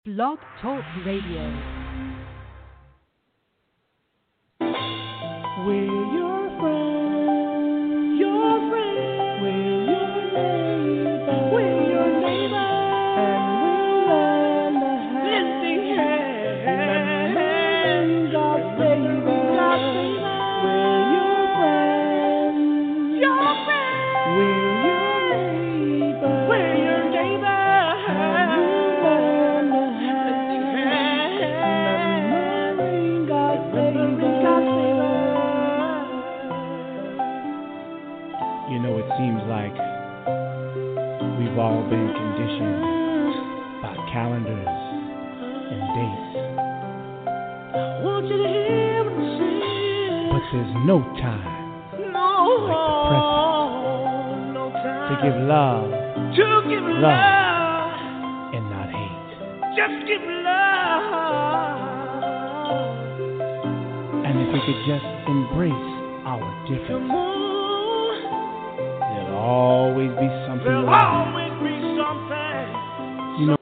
Blog Talk Radio. We're your friends, we're your neighbors, and we'll lend a hand, God save us. We're your friends, we're your neighbors, and we'll lend a hand, God save us. You know, it seems like we've all been conditioned by calendars and dates. But there's no time like the present to give love, and not hate. Just give love. And if we could just embrace our differences, there'll always be something wrong. You know,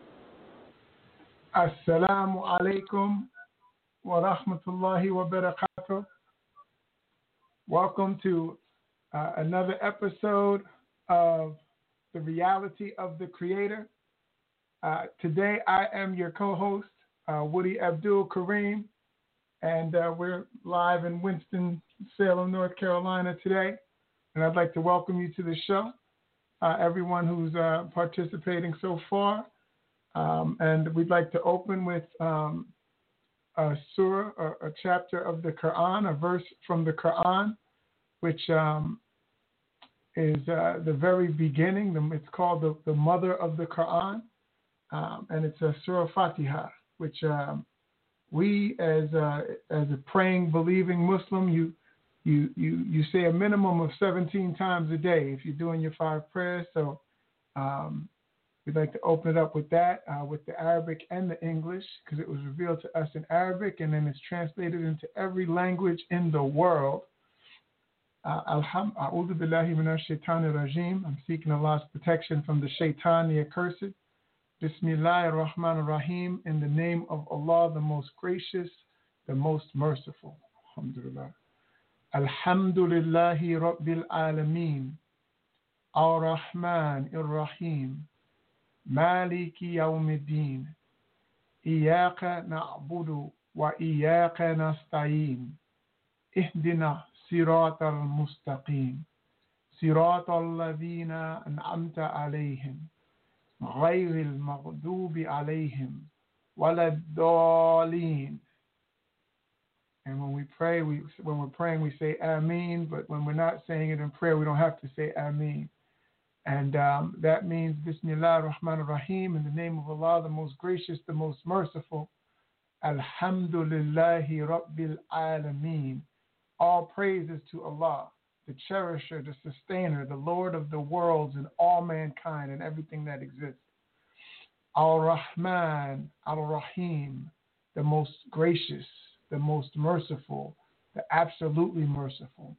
Assalamu alaikum wa rahmatullahi wa barakatuh. Welcome to another episode of The Reality of the Creator. Today I am your co-host, Woody Abdul Kareem, and we're live in Winston-Salem, North Carolina today. And I'd like to welcome you to the show, everyone who's participating so far. And we'd like to open with a surah, or a chapter of the Quran, a verse from the Quran, which is the very beginning. It's called the mother of the Quran, and it's a Surah Fatiha, which we, as a praying, believing Muslim, you say a minimum of 17 times a day if you're doing your 5 prayers. So we'd like to open it up with that, with the Arabic and the English, because it was revealed to us in Arabic, and then it's translated into every language in the world. A'udhu billahi minash shaitanir rajim. I'm seeking Allah's protection from the shaitan, the accursed. Bismillahir Rahmanir Rahim. In the name of Allah, the most gracious, the most merciful. Alhamdulillah. Alhamdulillahi Rabbil Alameen. Ar-Rahman Ar-Rahim. Maliki Yawmiddin. Iyaka na'budu wa iyaka nasta'in. Ihdina صراط المستقيم صراط الذين أنعمت عليهم غير المغضوب عليهم ولا الضالين. And when we pray, when we're praying, we say Ameen, but when we're not saying it in prayer, we don't have to say Ameen. And that means Bismillah ar-Rahman ar-Rahim, in the name of Allah, the most gracious, the most merciful. Alhamdulillahi Rabbil Alameen. All praises to Allah, the cherisher, the sustainer, the Lord of the worlds and all mankind and everything that exists. Ar-Rahman, Ar-Rahim, the most gracious, the most merciful, the absolutely merciful.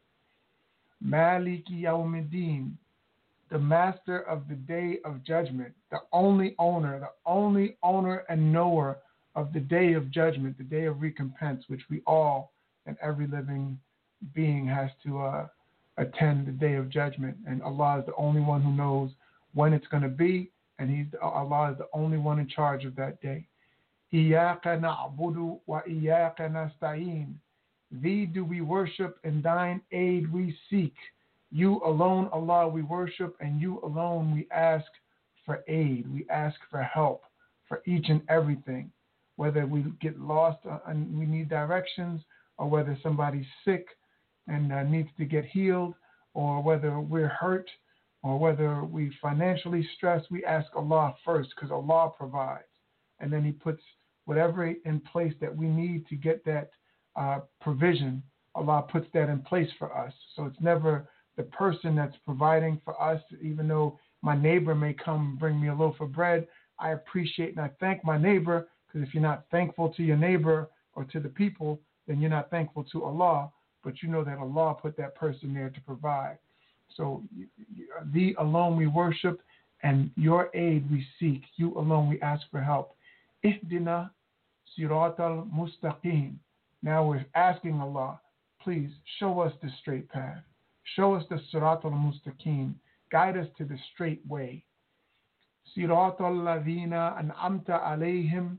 Maliki Yawmiddin, the master of the day of judgment, the only owner and knower of the day of judgment, the day of recompense, which we all and every living being has to attend the day of judgment. And Allah is the only one who knows when it's going to be, and Allah is the only one in charge of that day. Iyaka na'budu wa iyaka nasta'in. Thee do we worship, and thine aid we seek. You alone, Allah, we worship, and you alone we ask for aid. We ask for help for each and everything, whether we get lost and we need directions, or whether somebody's sick and needs to get healed, or whether we're hurt, or whether we financially stressed, we ask Allah first, because Allah provides. And then He puts whatever in place that we need to get that provision. Allah puts that in place for us. So it's never the person that's providing for us. Even though my neighbor may come bring me a loaf of bread, I appreciate and I thank my neighbor, because if you're not thankful to your neighbor or to the people, then you're not thankful to Allah. But you know that Allah put that person there to provide. So thee alone we worship, and your aid we seek. You alone we ask for help. Ihdina Sirat al-Mustaqim. Now we're asking Allah, please show us the straight path. Show us the Sirat al-Mustaqim. Guide us to the straight way. Sirat al-Ladhina an'amta alayhim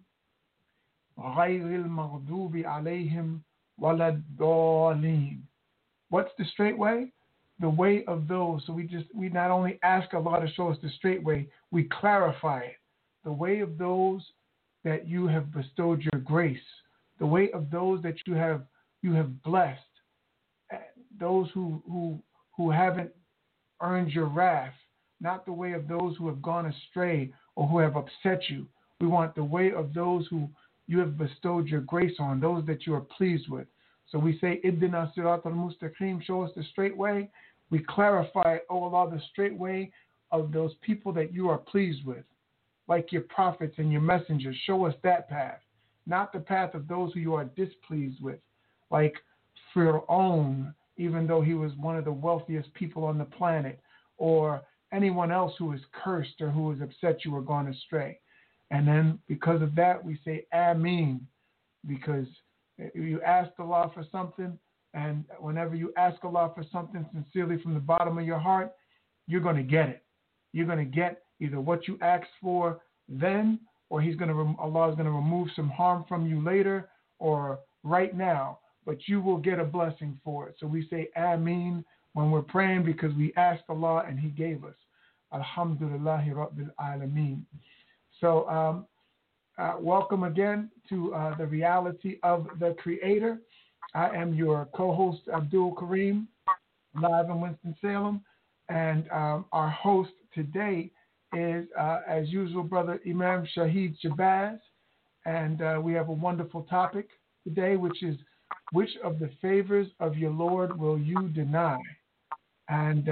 غَيْرِ الْمَغْضُوبِ عَلَيْهِمْ وَلَا الضَّالِّينَ. What's the straight way? The way of those. So we not only ask Allah to show us the straight way, we clarify it. The way of those that you have bestowed your grace. The way of those that you have blessed. Those who haven't earned your wrath. Not the way of those who have gone astray or who have upset you. We want the way of those who you have bestowed your grace on, those that you are pleased with. So we say, Ihdina Sirat al-Mustaqim, show us the straight way. We clarify, oh Allah, the straight way of those people that you are pleased with, like your prophets and your messengers. Show us that path, not the path of those who you are displeased with, like Fir'aun, even though he was one of the wealthiest people on the planet, or anyone else who is cursed or who has upset you or gone astray. And then because of that, we say Ameen, because you asked Allah for something, and whenever you ask Allah for something sincerely from the bottom of your heart, you're going to get it. You're going to get either what you asked for then, or Allah is going to remove some harm from you later, or right now, but you will get a blessing for it. So we say Ameen when we're praying because we asked Allah and He gave us. Alhamdulillahi Rabbil Alameen. So welcome again to the reality of the Creator. I am your co-host, Abdul Kareem, live in Winston-Salem. And our host today is, as usual, Brother Imam Shahid Shabazz. And we have a wonderful topic today, which is, which of the favors of your Lord will you deny? And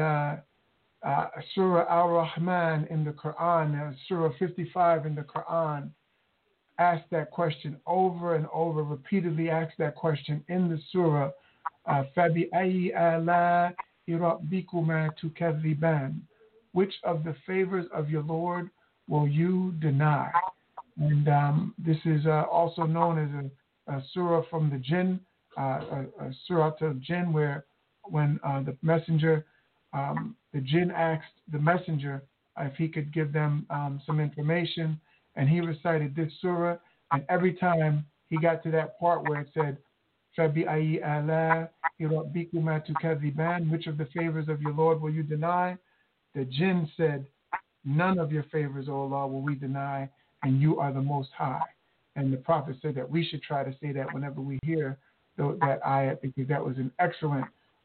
Surah Al-Rahman in the Quran, Surah 55 in the Quran, asked that question over and over, repeatedly asked that question in the Surah, فَبِأَيِّ آلَاءِ رَبِّكُمَا تُكَذِّبَانِ? Which of the favors of your Lord will you deny? And this is also known as a surah from the jinn, a surah to jinn, where when the messenger, the jinn asked the messenger if he could give them some information, and he recited this surah, and every time he got to that part where it said, فَبِأَيِّ آلَاءِ رَبِّكُمَا تُكَذِّبَانِ? Which of the favors of your Lord will you deny? The jinn said, none of your favors, O Allah, will we deny, and you are the Most High. And the Prophet said that we should try to say that whenever we hear that ayat, because that was an excellent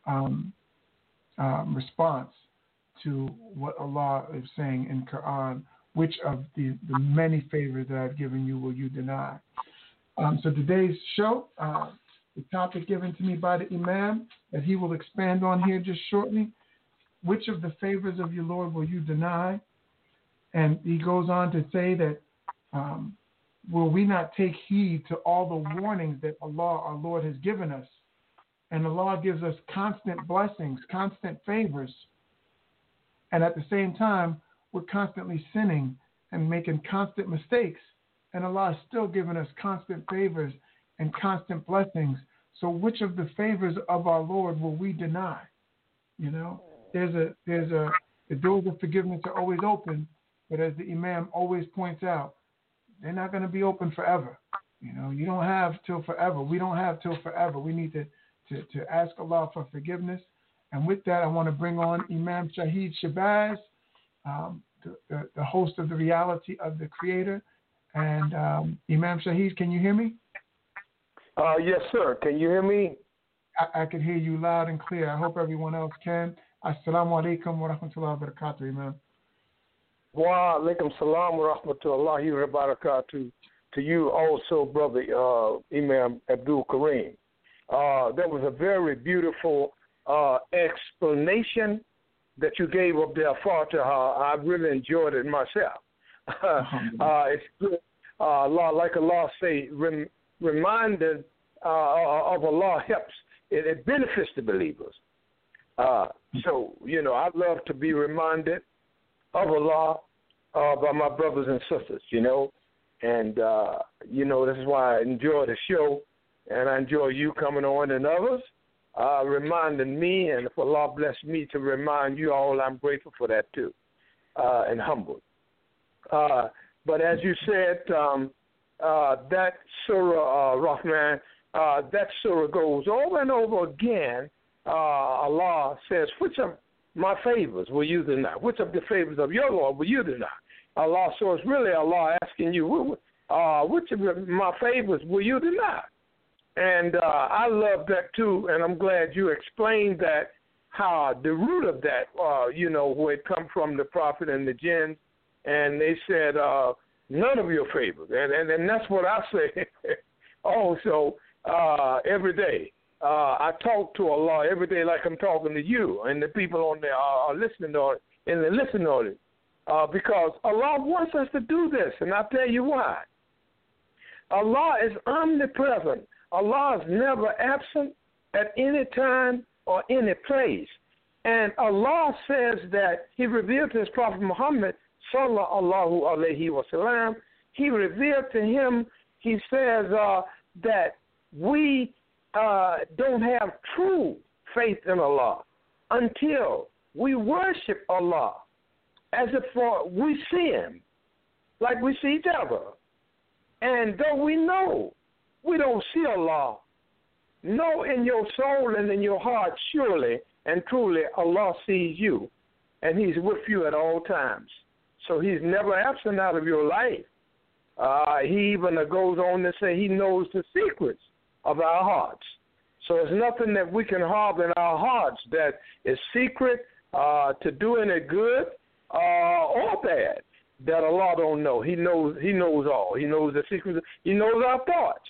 response to what Allah is saying in Quran. Which of the many favors that I've given you will you deny? So today's show, the topic given to me by the Imam, that he will expand on here just shortly. Which of the favors of your Lord will you deny? And he goes on to say that, will we not take heed to all the warnings that Allah, our Lord, has given us? And Allah gives us constant blessings, constant favors. And at the same time, we're constantly sinning and making constant mistakes. And Allah is still giving us constant favors and constant blessings. So which of the favors of our Lord will we deny? You know, the doors of forgiveness are always open, but as the Imam always points out, they're not going to be open forever. You know, you don't have till forever. We don't have till forever. We need to ask Allah for forgiveness. And with that, I want to bring on Imam Shahid Shabazz, the host of the reality of the Creator. And Imam Shahid, can you hear me? Yes, sir. Can you hear me? I can hear you loud and clear. I hope everyone else can. Assalamu alaikum wa rahmatullahi wa barakatuh, Imam. Wa alaikum salam wa rahmatullahi wa barakatuh to you also, brother Imam Abdul Kareem. That was a very beautiful explanation that you gave of the Fatiha. I really enjoyed it myself. It's good. Like Allah say, reminded of Allah helps. It benefits the believers. So, you know, I love to be reminded of Allah by my brothers and sisters, you know. And, this is why I enjoy the show, and I enjoy you coming on and others, reminding me, and if Allah bless me to remind you all, I'm grateful for that too, and humbled. But as you said, that Surah Rahman, that surah goes over and over again. Allah says, which of my favors will you deny? Which of the favors of your Lord will you deny? Allah, so it's really Allah asking you, which of my favors will you deny? And I love that too, and I'm glad you explained that, how the root of that, where it come from the prophet and the jinn, and they said, none of your favors. And that's what I say also every day. I talk to Allah every day like I'm talking to you and the people on there are listening on in the listening audience, because Allah wants us to do this, and I'll tell you why. Allah is omnipresent. Allah is never absent at any time or any place. And Allah says that He revealed to His Prophet Muhammad, sallallahu alayhi wa sallam, He revealed to him, He says that we don't have true faith in Allah until we worship Allah as if we see Him, like we see each other. And though we know we don't see Allah, know in your soul and in your heart surely and truly Allah sees you, and He's with you at all times. So He's never absent out of your life. He even goes on to say He knows the secrets of our hearts. So there's nothing that we can harbor in our hearts that is secret to do any good or bad that Allah don't know. He knows all. He knows the secrets. He knows our thoughts.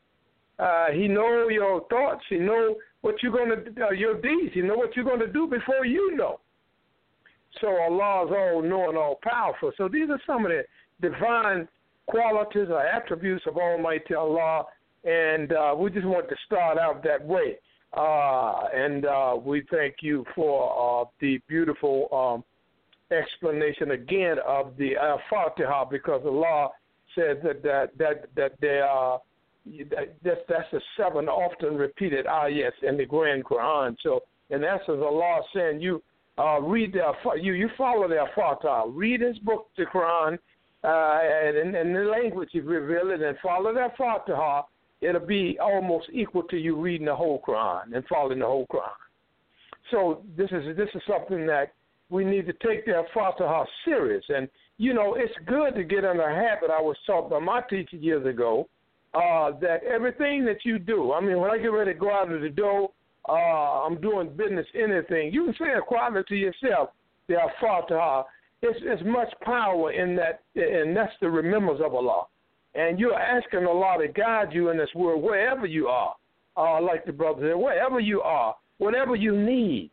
He knows your thoughts. He knows what you're going to do, your deeds. He knows what you're going to do before you know. So Allah is all-knowing, all-powerful. So these are some of the divine qualities or attributes of Almighty Allah, and we just want to start out that way. And we thank you for the beautiful explanation again of the Fatiha, because Allah said that there are that's the 7 often repeated ayats in the Grand Quran. So in essence, Allah is saying you read you follow their Fatiha, read His book, the Quran, and in the language He revealed it, and follow their Fatiha. It'll be almost equal to you reading the whole Quran and following the whole Quran. So this is something that we need to take their Fatiha serious. And it's good to get in a habit. I was taught by my teacher years ago that everything that you do, I mean, when I get ready to go out of the door, I'm doing business, anything, you can say it quietly to yourself, their Fatiha. It's much power in that, and that's the remembrance of Allah. And you're asking Allah to guide you in this world wherever you are, like the brother said, wherever you are, whatever you need.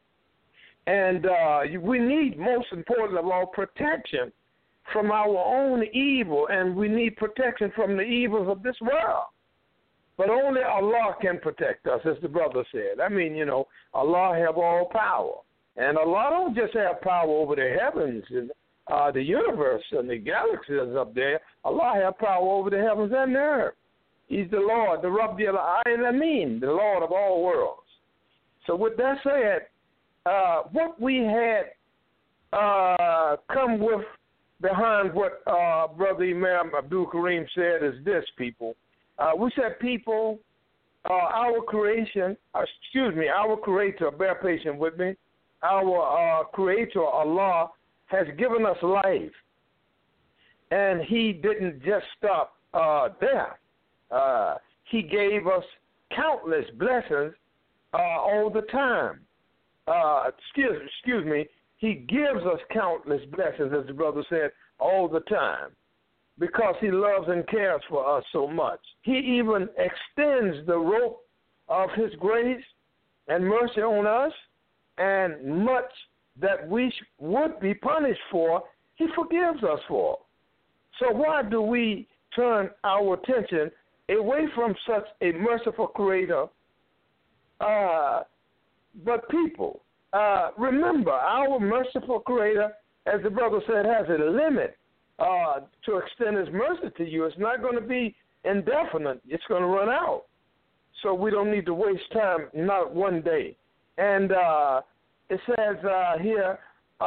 And we need, most important of all, protection from our own evil, and we need protection from the evils of this world. But only Allah can protect us, as the brother said. I mean, Allah have all power. And Allah don't just have power over the heavens and the universe and the galaxies up there. Allah have power over the heavens and the earth. He's the Lord, the Rabbi al-Alamin, the Lord of all worlds. So with that said, what we had come with behind what Brother Imam Abdul Kareem said is this, people. We said people, our creation, our Creator, bear patience with me, our Creator, Allah, has given us life. And He didn't just stop there. He gave us countless blessings all the time. He gives us countless blessings, as the brother said, all the time, because He loves and cares for us so much. He even extends the rope of His grace and mercy on us, and much that we would be punished for, He forgives us for. So why do we turn our attention away from such a merciful Creator? But people, remember, our merciful Creator, as the brother said, has a limit to extend His mercy to you. It's not going to be indefinite. It's going to run out. So we don't need to waste time, not one day. And it says here,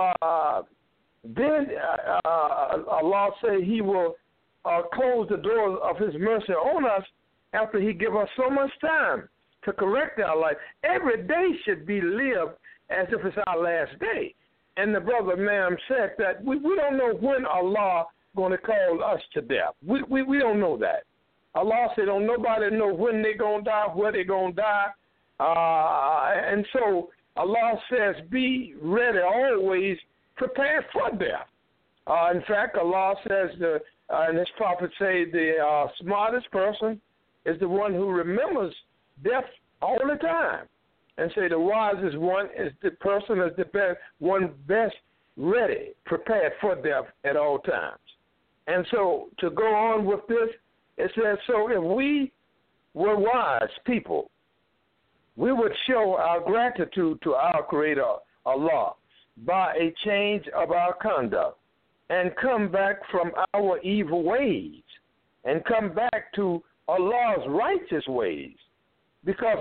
then Allah say He will close the doors of His mercy on us after He give us so much time to correct our life. Every day should be lived as if it's our last day. And the brother Ma'am said that we don't know when Allah going to call us to death. We don't know that. Allah said, don't nobody know when they're going to die, where they're going to die. And so Allah says, be ready always, prepared for death. In fact, Allah says, and His prophet say, the smartest person is the one who remembers death all the time. And say the wisest one is the person is the best one best ready, prepared for death at all times. And so to go on with this, it says, so if we were wise people, we would show our gratitude to our Creator, Allah, by a change of our conduct and come back from our evil ways and come back to Allah's righteous ways. Because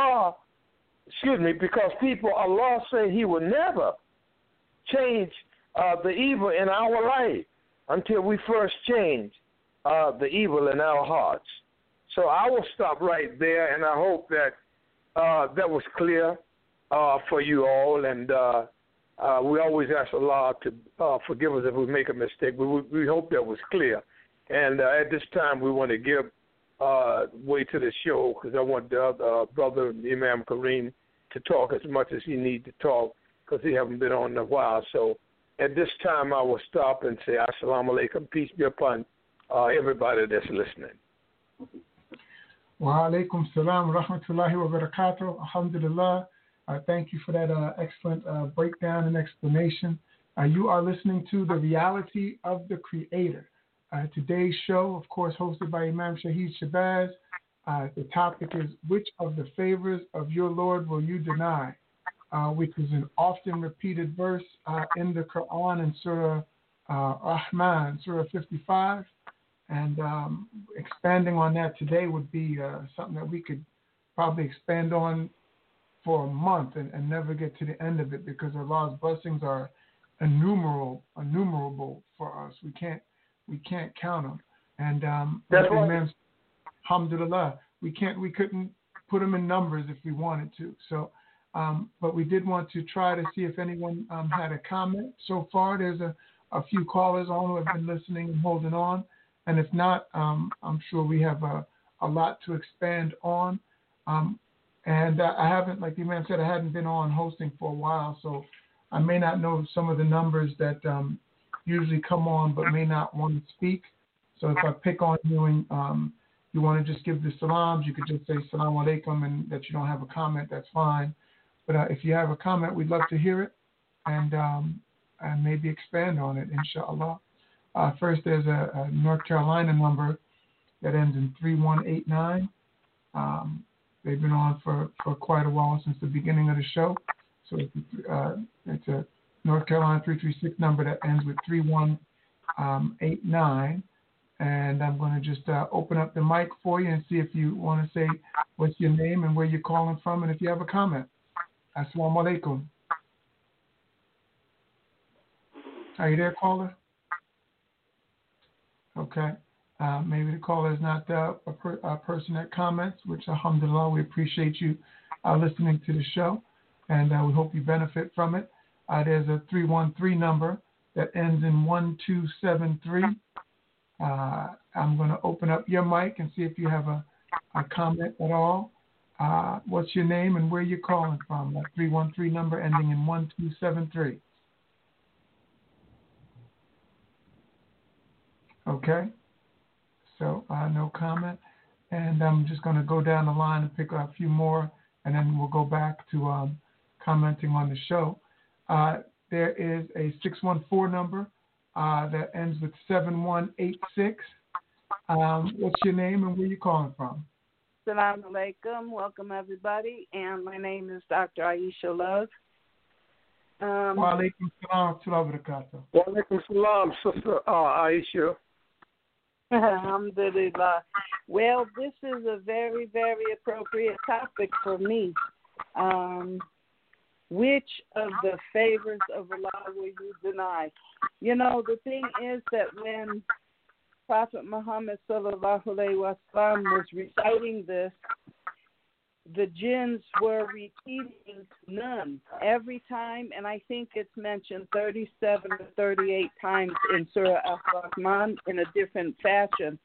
people, Allah say He will never change the evil in our life until we first change the evil in our hearts. So I will stop right there, and I hope that that was clear for you all. And we always ask Allah to forgive us if we make a mistake. We hope that was clear. And at this time, we want to give way to the show because I want the other brother Imam Kareem to talk as much as he needs to talk because he haven't been on in a while. So at this time, I will stop and say Assalamu alaikum, peace be upon everybody that's listening. Wa alaikum salam wa rahmatullahi wa barakatuh. Alhamdulillah. Thank you for that excellent breakdown and explanation. You are listening to The Reality of the Creator. Today's show, of course, hosted by Imam Shahid Shabazz. The topic is, which of the favors of your Lord will you deny? Which is an often repeated verse in the Quran in Surah Rahman, Surah 55. And expanding on that today would be something that we could probably expand on for a month and never get to the end of it because Allah's blessings are innumerable for us. We can't count them. And that's right. Alhamdulillah, we couldn't put them in numbers if we wanted to. So, but we did want to try to see if anyone had a comment. So far, there's a few callers on who have been listening and holding on. And if not, I'm sure we have a lot to expand on. And I haven't, like the man said, I hadn't been on hosting for a while, so I may not know some of the numbers that usually come on but may not want to speak. So if I pick on you and you want to just give the salams, you could just say salamu alaikum and that you don't have a comment, that's fine. But if you have a comment, we'd love to hear it and maybe expand on it, inshallah. First, there's a North Carolina number that ends in 3189. They've been on for quite a while, since the beginning of the show. So it's a North Carolina 336 number that ends with 3189. And I'm going to just open up the mic for you and see if you want to say what's your name and where you're calling from, and if you have a comment. Assalamu alaikum. Are you there, caller? Okay. Maybe the caller is not a person that comments, which, alhamdulillah, we appreciate you listening to the show, and we hope you benefit from it. There's a 313 number that ends in 1273. I'm going to open up your mic and see if you have a comment at all. What's your name and where you're calling from? That 313 number ending in 1273. Okay. So no comment. And I'm just going to go down the line and pick up a few more, and then we'll go back to commenting on the show. There is a 614 number that ends with 7186. What's your name and where you calling from? Assalamu alaikum. Welcome, everybody. And my name is Dr. Aisha Love. Wa alaikum salam wa barakatuh. Wa alaikum salam, Sister Aisha. Alhamdulillah. Well, this is a very, very appropriate topic for me. Which of the favors of Allah will you deny? You know, the thing is that when Prophet Muhammad sallallahu alaihi wasallam was reciting this, the jinns were repeating none every time, and I think it's mentioned 37 or 38 times in Surah Al-Rahman in a different fashion.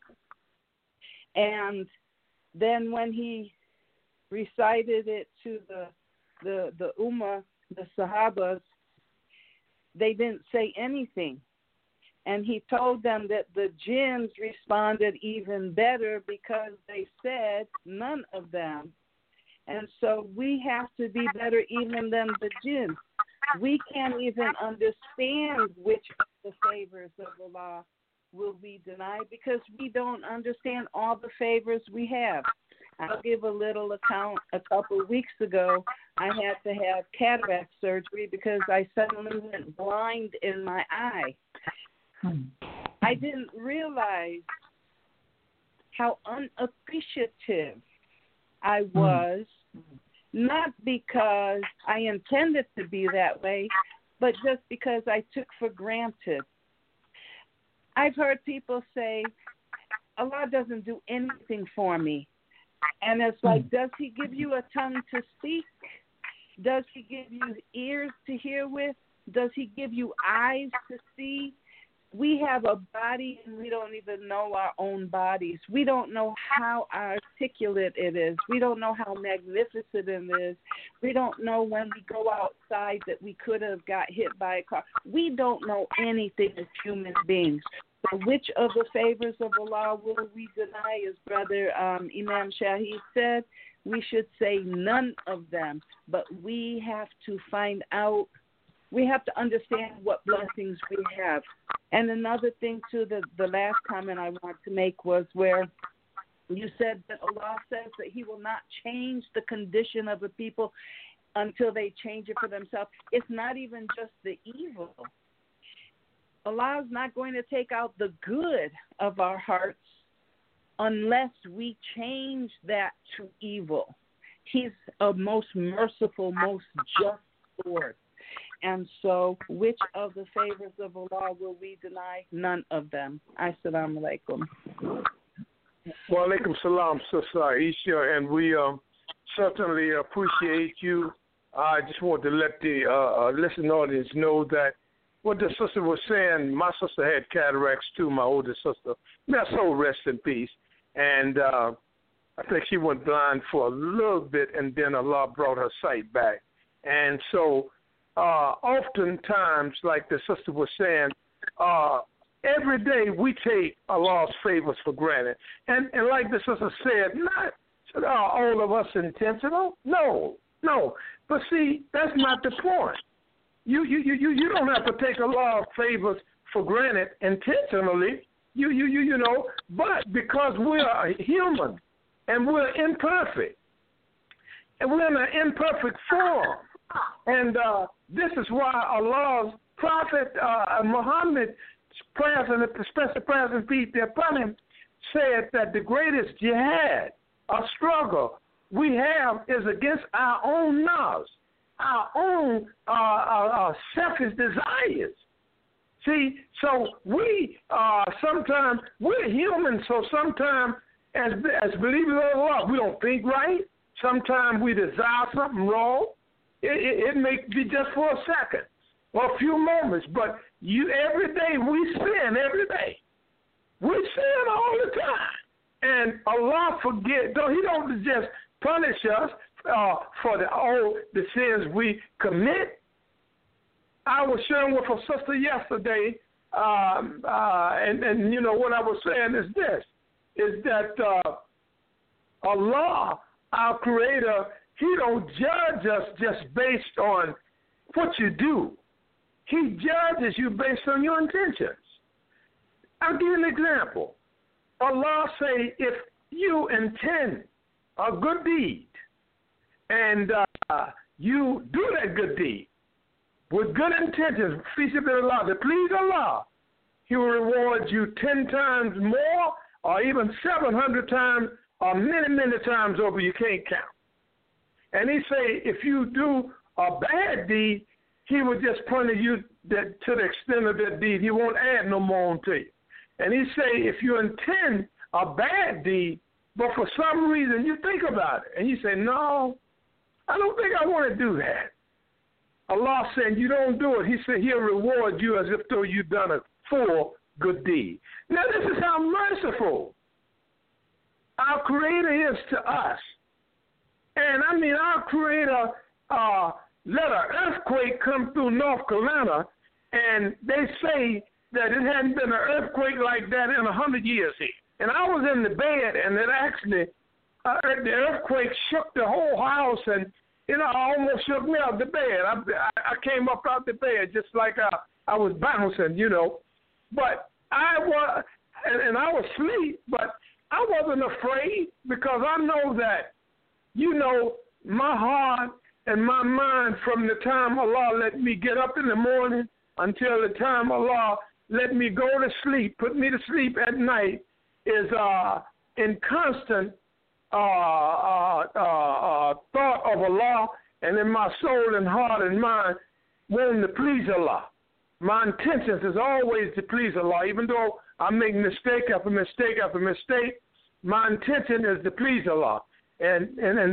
And then when he recited it to the Ummah, the Sahabas, they didn't say anything. And he told them that the jinns responded even better because they said none of them. And so we have to be better even than the jinns. We can't even understand which of the favors of Allah will we deny because we don't understand all the favors we have. I'll give a little account. A couple of weeks ago, I had to have cataract surgery because I suddenly went blind in my eye. I didn't realize how unappreciative I was, not because I intended to be that way, but just because I took for granted. I've heard people say, Allah doesn't do anything for me. And it's like, does he give you a tongue to speak? Does he give you ears to hear with? Does he give you eyes to see? We have a body and we don't even know our own bodies. We don't know how articulate it is. We don't know how magnificent it is. We don't know when we go outside that we could have got hit by a car. We don't know anything as human beings. So which of the favors of Allah will we deny? As Brother Imam Shahid said, we should say none of them. But we have to find out, we have to understand what blessings we have. And another thing, too, the last comment I want to make was where you said that Allah says that he will not change the condition of the people until they change it for themselves. It's not even just the evil. Allah is not going to take out the good of our hearts unless we change that to evil. He's a most merciful, most just Lord. And so, which of the favors of Allah will we deny? None of them. Assalamu alaikum. Wa alaikum salam, Sister Aisha, and we certainly appreciate you. I just want to let the listening audience know that what the sister was saying, my sister had cataracts too, my older sister. May her soul rest in peace. And I think she went blind for a little bit, and then Allah brought her sight back. And so oftentimes, like the sister was saying, every day we take Allah's favors for granted. And like the sister said, not all of us intentional. No. But see, that's not the point. You don't have to take Allah's favors for granted intentionally. You know, but because we are human and we're imperfect, and we're in an imperfect form, and this is why Allah's Prophet Muhammad, prayers and special prayers and peace be upon him, said that the greatest jihad, a struggle we have, is against our own nafs, our own selfish desires. See, so we sometimes, we're human, so sometimes as believers of Allah, we don't think right. Sometimes we desire something wrong. It may be just for a second or a few moments, but every day we sin, every day. We sin all the time. And Allah forget, though He don't just punish us for the sins we commit. I was sharing with a sister yesterday, and you know what I was saying is that Allah, our Creator, He don't judge us just based on what you do. He judges you based on your intentions. I'll give you an example. Allah say, if you intend a good deed and you do that good deed, with good intentions, Allah, to please Allah, He will reward you 10 times more, or even 700 times, or many, many times over. You can't count. And He say, if you do a bad deed, He will just punish you to the extent of that deed. He won't add no more to you. And He say, if you intend a bad deed, but for some reason you think about it, and you say, no, I don't think I want to do that. Allah said, you don't do it. He said, He'll reward you as if though you've done a full good deed. Now, this is how merciful our Creator is to us. And I mean, our Creator let an earthquake come through North Carolina, and they say that it hadn't been an earthquake like that in 100 years here. And I was in the bed, and it actually, the earthquake shook the whole house, and I almost shook me out the bed. I came up out the bed just like I was bouncing, But I was, and I was asleep, but I wasn't afraid because I know that, my heart and my mind from the time Allah let me get up in the morning until the time Allah let me go to sleep, put me to sleep at night, is in constant thought of Allah, and in my soul and heart and mind wanting to please Allah. My intentions is always to please Allah, even though I make mistake after mistake after mistake. My intention is to please Allah, and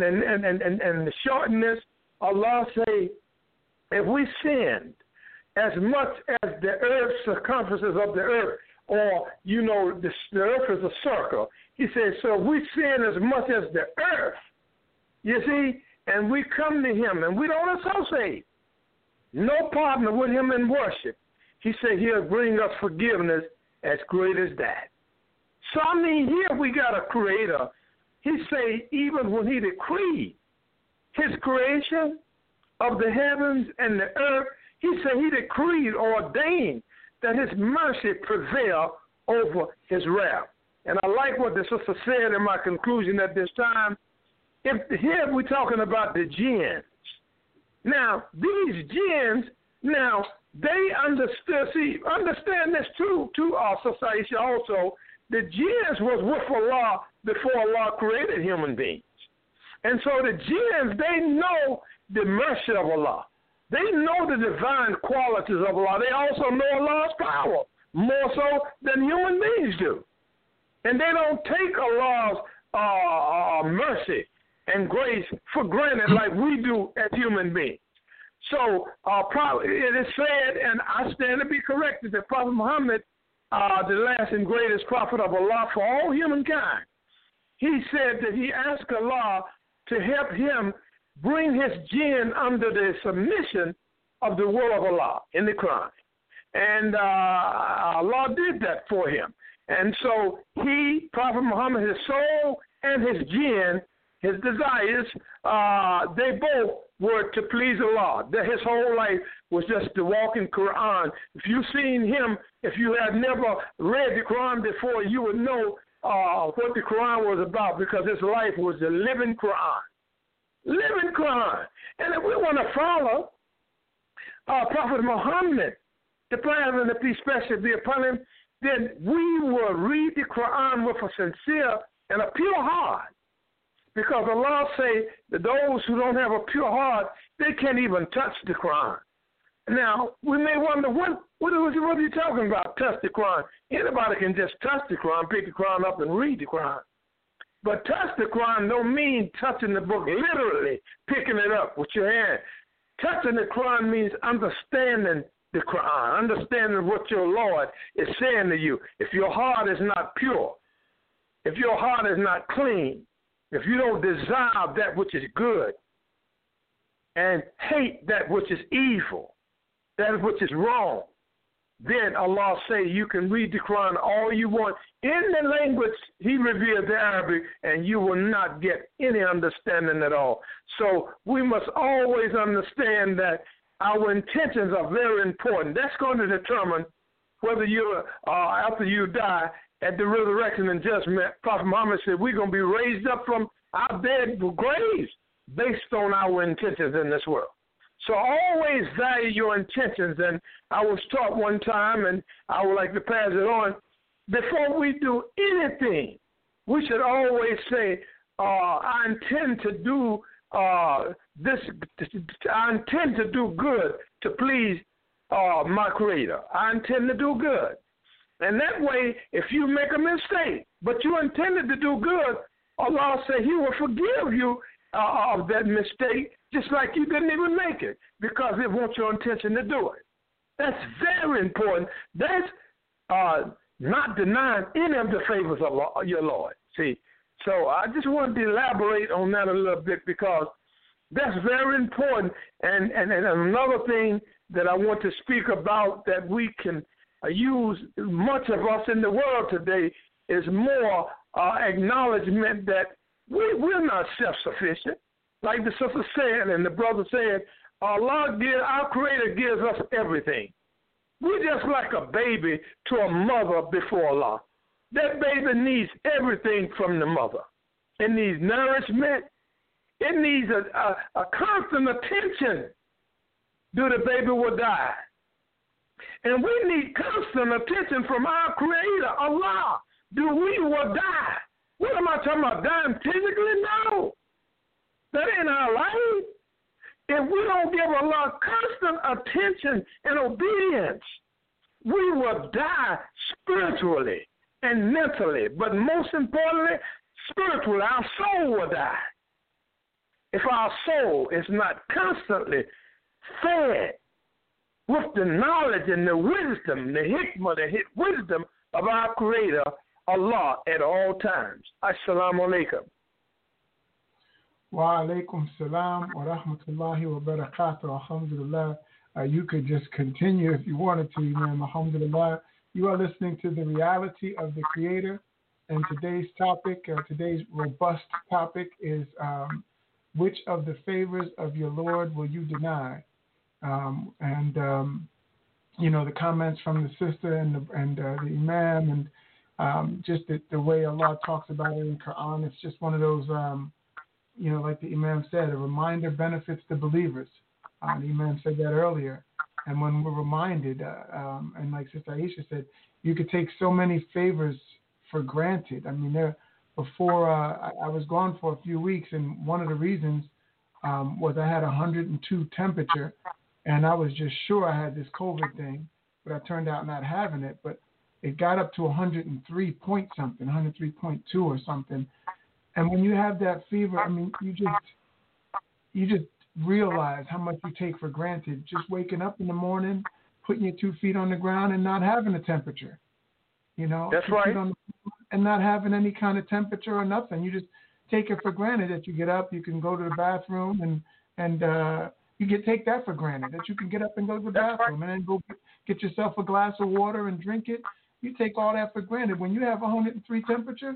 the shortness, Allah say, if we sinned as much as the earth's circumferences of the earth, or, the earth is a circle. He says, so we sin as much as the earth, you see, and we come to Him, and we don't associate, no partner with Him in worship. He said He'll bring us forgiveness as great as that. So, I mean, here we got a Creator. He say, even when He decreed His creation of the heavens and the earth, He said He decreed or ordained that His mercy prevail over His wrath. And I like what the sister said in my conclusion at this time. Here we're talking about the jinns. Now, these jinns, they understand this too, our society also. The jinns was with Allah before Allah created human beings. And so the jinns, they know the mercy of Allah. They know the divine qualities of Allah. They also know Allah's power, more so than human beings do. And they don't take Allah's mercy and grace for granted like we do as human beings. So it is said, and I stand to be corrected, that Prophet Muhammad, the last and greatest prophet of Allah for all humankind, he said that he asked Allah to help him bring his jinn under the submission of the will of Allah in the Quran. And Allah did that for him. And so he, Prophet Muhammad, his soul and his jinn, his desires, they both were to please Allah. That his whole life was just to walk in Quran. If you've seen him, if you have never read the Quran before, you would know what the Quran was about, because his life was a living Quran. Living Quran. And if we want to follow Prophet Muhammad, the prayer and the peace special be upon him, then we will read the Quran with a sincere and a pure heart. Because Allah say that those who don't have a pure heart, they can't even touch the Quran. Now, we may wonder, what are you talking about, touch the Quran? Anybody can just touch the Quran, pick the Quran up and read the Quran. But touch the Quran don't mean touching the book literally, picking it up with your hand. Touching the Quran means understanding the Quran, understanding what your Lord is saying to you. If your heart is not pure, if your heart is not clean, if you don't desire that which is good and hate that which is evil, that which is wrong, then Allah say you can read the Quran all you want in the language He revealed, the Arabic, and you will not get any understanding at all. So we must always understand that our intentions are very important. That's going to determine whether you, after you die, at the resurrection and judgment, Prophet Muhammad said we're going to be raised up from our dead graves based on our intentions in this world. So always value your intentions. And I was taught one time, and I would like to pass it on, before we do anything, we should always say, I intend to do this. I intend to do good to please my Creator. I intend to do good. And that way, if you make a mistake, but you intended to do good, Allah said He will forgive you of that mistake, just like you didn't even make it, because it wants your intention to do it. That's very important. That's not denying any of the favors of your Lord. See, so I just wanted to elaborate on that a little bit, because that's very important. And another thing that I want to speak about that we can use, much of us in the world today, is more acknowledgement that we're not self-sufficient. Like the sister said and the brother said, our Creator gives us everything. We're just like a baby to a mother before Allah. That baby needs everything from the mother. It needs nourishment. It needs a constant attention. Do the baby will die. And we need constant attention from our Creator, Allah. Do we will die? What am I talking about? Dying physically? No. That ain't our life. If we don't give Allah constant attention and obedience, we will die spiritually and mentally. But most importantly, spiritually, our soul will die. If our soul is not constantly fed with the knowledge and the wisdom, the hikmah, the wisdom of our Creator, Allah, at all times. Assalamu alaikum. Wa alaikum salam wa rahmatullahi wa barakatuh. Alhamdulillah. You could just continue if you wanted to, Imam. Alhamdulillah. You are listening to The Reality of the Creator. And today's topic, today's robust topic is which of the favors of your Lord will you deny? You know, the comments from the sister and the Imam, and just the way Allah talks about it in Quran, it's just one of those, you know, like the Imam said, a reminder benefits the believers. The Imam said that earlier. And when we're reminded, and like Sister Aisha said, you could take so many favors for granted. I mean, before I was gone for a few weeks, and one of the reasons was I had 102 temperature, and I was just sure I had this COVID thing, but I turned out not having it. But it got up to 103 point something, 103.2 or something. And when you have that fever, I mean, you just realize how much you take for granted. Just waking up in the morning, putting your 2 feet on the ground, and not having a temperature. You know, that's right. And not having any kind of temperature or nothing. You just take it for granted that you get up, you can go to the bathroom, and you take that for granted, that you can get up and go to the bathroom and then go get yourself a glass of water and drink it. You take all that for granted. When you have 103 temperature,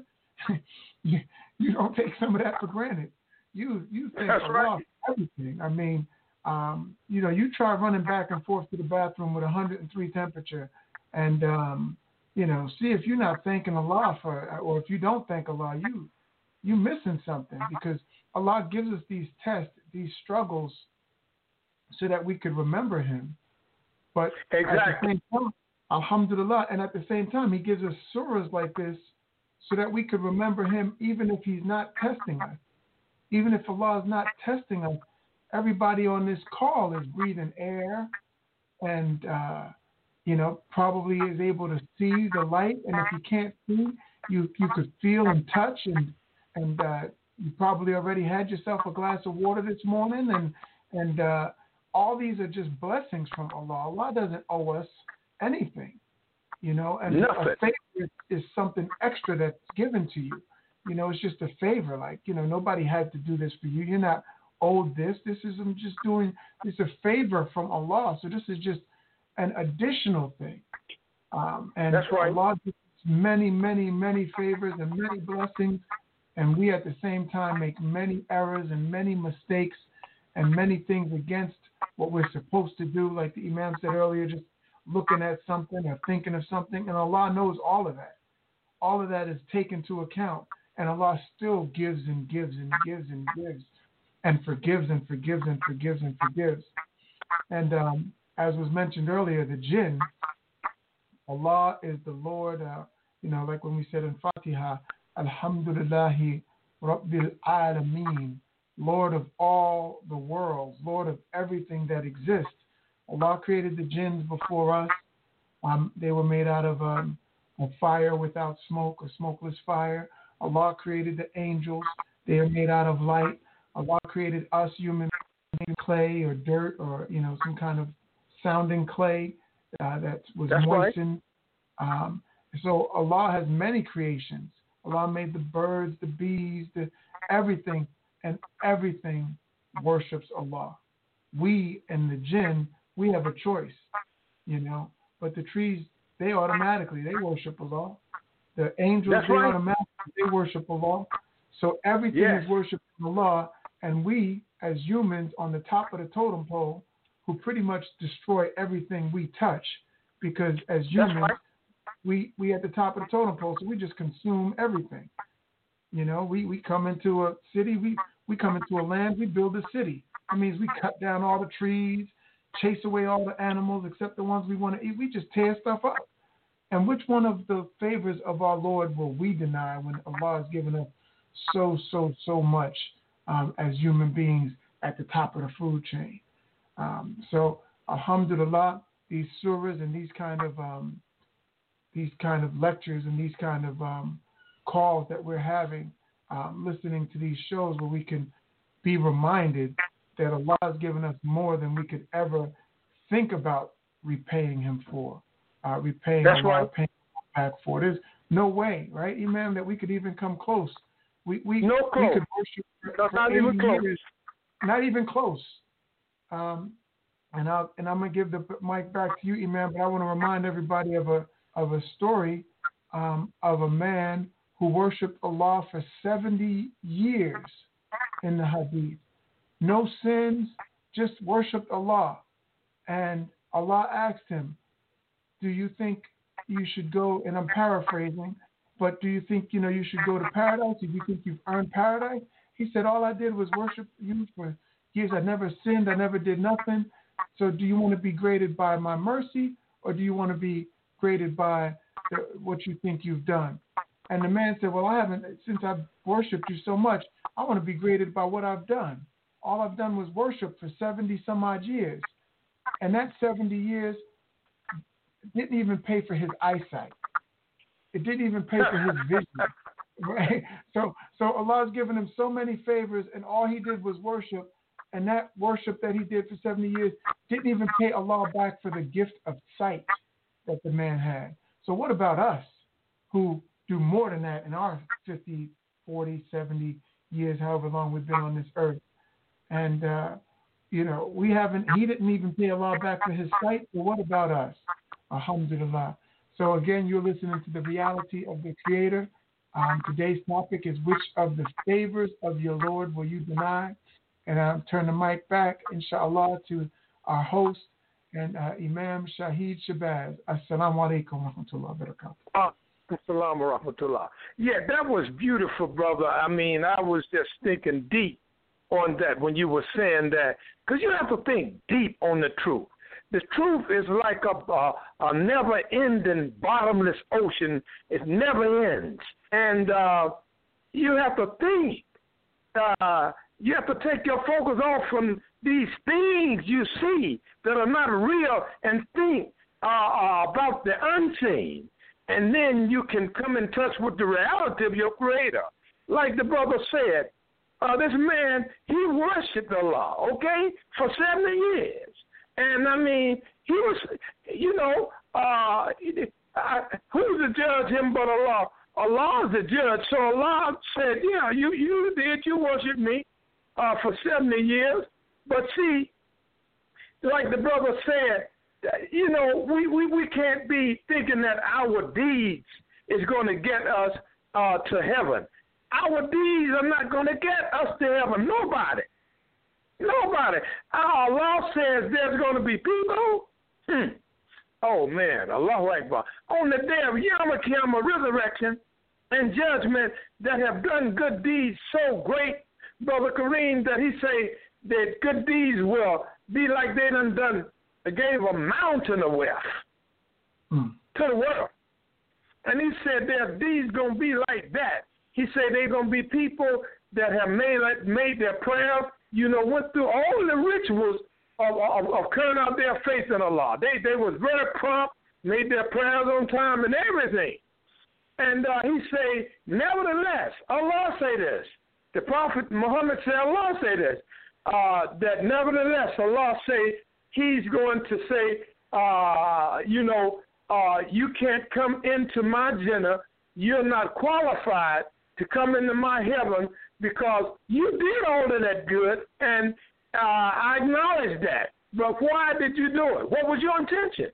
you don't take some of that for granted. You think about everything. I mean, you know, you try running back and forth to the bathroom with 103 temperature, and you know, see if you're not thanking Allah or if you don't thank Allah, you missing something, because Allah gives us these tests, these struggles, so that we could remember Him. But exactly. At the same time, alhamdulillah, and at the same time, He gives us surahs like this so that we could remember Him even if He's not testing us. Even if Allah is not testing us, everybody on this call is breathing air and, you know, probably is able to see the light. And if you can't see, you could feel and touch, and you probably already had yourself a glass of water this morning, and all these are just blessings from Allah. Allah doesn't owe us anything, you know, and nothing. A favor is something extra that's given to you. You know, it's just a favor. Like, you know, nobody had to do this for you. You're not owed this. This is it's a favor from Allah. So this is just an additional thing. And that's right. Allah gives many, many, many favors and many blessings, and we at the same time make many errors and many mistakes and many things against what we're supposed to do. Like the Imam said earlier, just looking at something or thinking of something, and Allah knows all of that. All of that is taken into account, and Allah still gives and gives and gives and gives and forgives and forgives and forgives and forgives. And as was mentioned earlier, the jinn, Allah is the Lord, like when we said in Fatiha, Alhamdulillahi Rabbil Alameen, Lord of all the worlds, Lord of everything that exists. Allah created the jinns before us. They were made out of a fire without smoke, a smokeless fire. Allah created the angels. They are made out of light. Allah created us human beings, clay or dirt or, some kind of sounding clay that was moistened. Right. So Allah has many creations. Allah made the birds, the bees, everything, and everything worships Allah. We and the jinn, we have a choice, but the trees, they worship Allah. The angels, they automatically, they worship Allah. So everything is worshiping Allah, and we, as humans on the top of the totem pole, who pretty much destroy everything we touch, because as humans, we at the top of the totem pole, so we just consume everything. We come into a city, we come into a land, we build a city. That means we cut down all the trees, chase away all the animals except the ones we want to eat. We just tear stuff up. And which one of the favors of our Lord will we deny when Allah has given us so much as human beings at the top of the food chain? So, alhamdulillah, these surahs and these kind of lectures and these kind of calls that we're having, listening to these shows where we can be reminded that Allah has given us more than we could ever think about repaying Him for. Repaying Allah, paying back for. There's no way, right, Imam, that we could even come close. We could worship for not even close. Years, not even close. And I'm gonna give the mic back to you, Imam. But I want to remind everybody of a story of a man who worshipped Allah for 70 years in the Hadith. No sins, just worshipped Allah. And Allah asked him, do you think you should go, and I'm paraphrasing, but do you think, you should go to paradise? Do you think you've earned paradise? He said, all I did was worship you for years. I never sinned. I never did nothing. So do you want to be graded by my mercy, or do you want to be graded by what you think you've done? And the man said, well, I haven't, since I've worshipped you so much, I want to be graded by what I've done. All I've done was worship for 70 some odd years. And that 70 years didn't even pay for his eyesight. It didn't even pay for his vision. Right? So Allah's given him so many favors, and all he did was worship. And that worship that he did for 70 years didn't even pay Allah back for the gift of sight that the man had. So what about us who do more than that in our 50, 40, 70 years, however long we've been on this earth? And, he didn't even pay Allah back for his sight. So what about us? Alhamdulillah. So again, you're listening to The Reality of the Creator. Today's topic is, which of the favors of your Lord will you deny? And I'll turn the mic back, inshallah, to our host and Imam Shahid Shabazz. Assalamu alaikum wa rahmatullahi wa barakatuh. Assalamu wa rahmatullah. Yeah, that was beautiful, brother. I mean, I was just thinking deep on that when you were saying that, because you have to think deep on the truth. The truth is like a never-ending, bottomless ocean. It never ends. And you have to think. You have to take your focus off from these things you see that are not real and think about the unseen. And then you can come in touch with the reality of your Creator. Like the brother said, this man, he worshipped Allah, okay, for 70 years. And, I mean, he was, who's the judge, him but Allah? Allah is the judge. So Allah said, yeah, you worship me for 70 years. But see, like the brother said, we can't be thinking that our deeds is going to get us to heaven. Our deeds are not going to get us to heaven. Nobody. Allah says there's going to be people. Oh, man, Allahu Akbar. On the day of Yom Kippur, resurrection and judgment, that have done good deeds so great, Brother Kareem, that he say that good deeds will be like they gave a mountain of wealth to the world. And he said these going to be like that. He said they're going to be people that have made their prayers, went through all the rituals of carrying out their faith in Allah. They was very prompt, made their prayers on time and everything. And he say, nevertheless, Allah say this. The Prophet Muhammad said, Allah say this. That nevertheless, Allah say, he's going to say, you can't come into my Jannah. You're not qualified to come into my heaven because you did all of that good, and I acknowledge that. But why did you do it? What was your intention?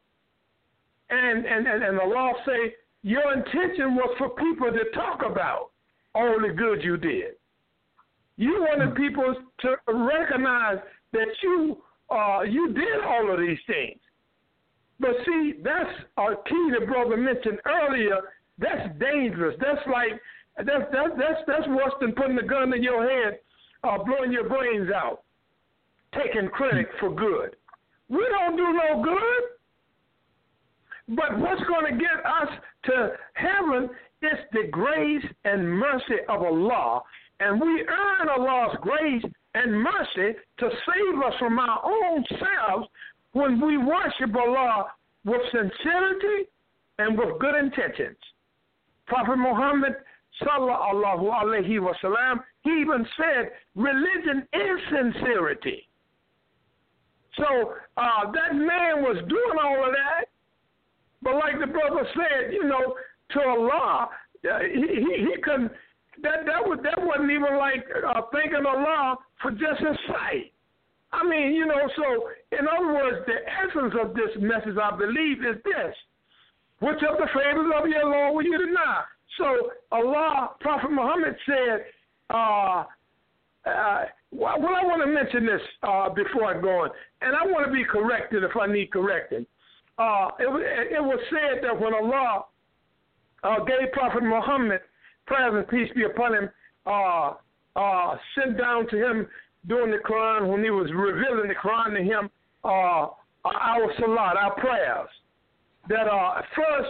And Allah say, your intention was for people to talk about all the good you did. You wanted people to recognize that you did all of these things. But see, that's a key the brother mentioned earlier. That's dangerous. That's worse than putting a gun in your head, blowing your brains out, taking credit for good. We don't do no good. But what's going to get us to heaven is the grace and mercy of Allah. And we earn Allah's grace and mercy to save us from our own selves when we worship Allah with sincerity and with good intentions. Prophet Muhammad sallallahu alaihi wasallam, he even said religion is sincerity. So that man was doing all of that, but like the brother said, to Allah, he couldn't. That wasn't even like thanking Allah for just his sight. I mean, so in other words, the essence of this message, I believe, is this: which of the favors of your Lord will you deny? So Allah, Prophet Muhammad said, well, I want to mention this before I go on, and I want to be corrected if I need correcting. It was said that when Allah gave Prophet Muhammad, praise and peace be upon him, sent down to him during the Quran, when he was revealing the Quran to him, our salat, our prayers, that first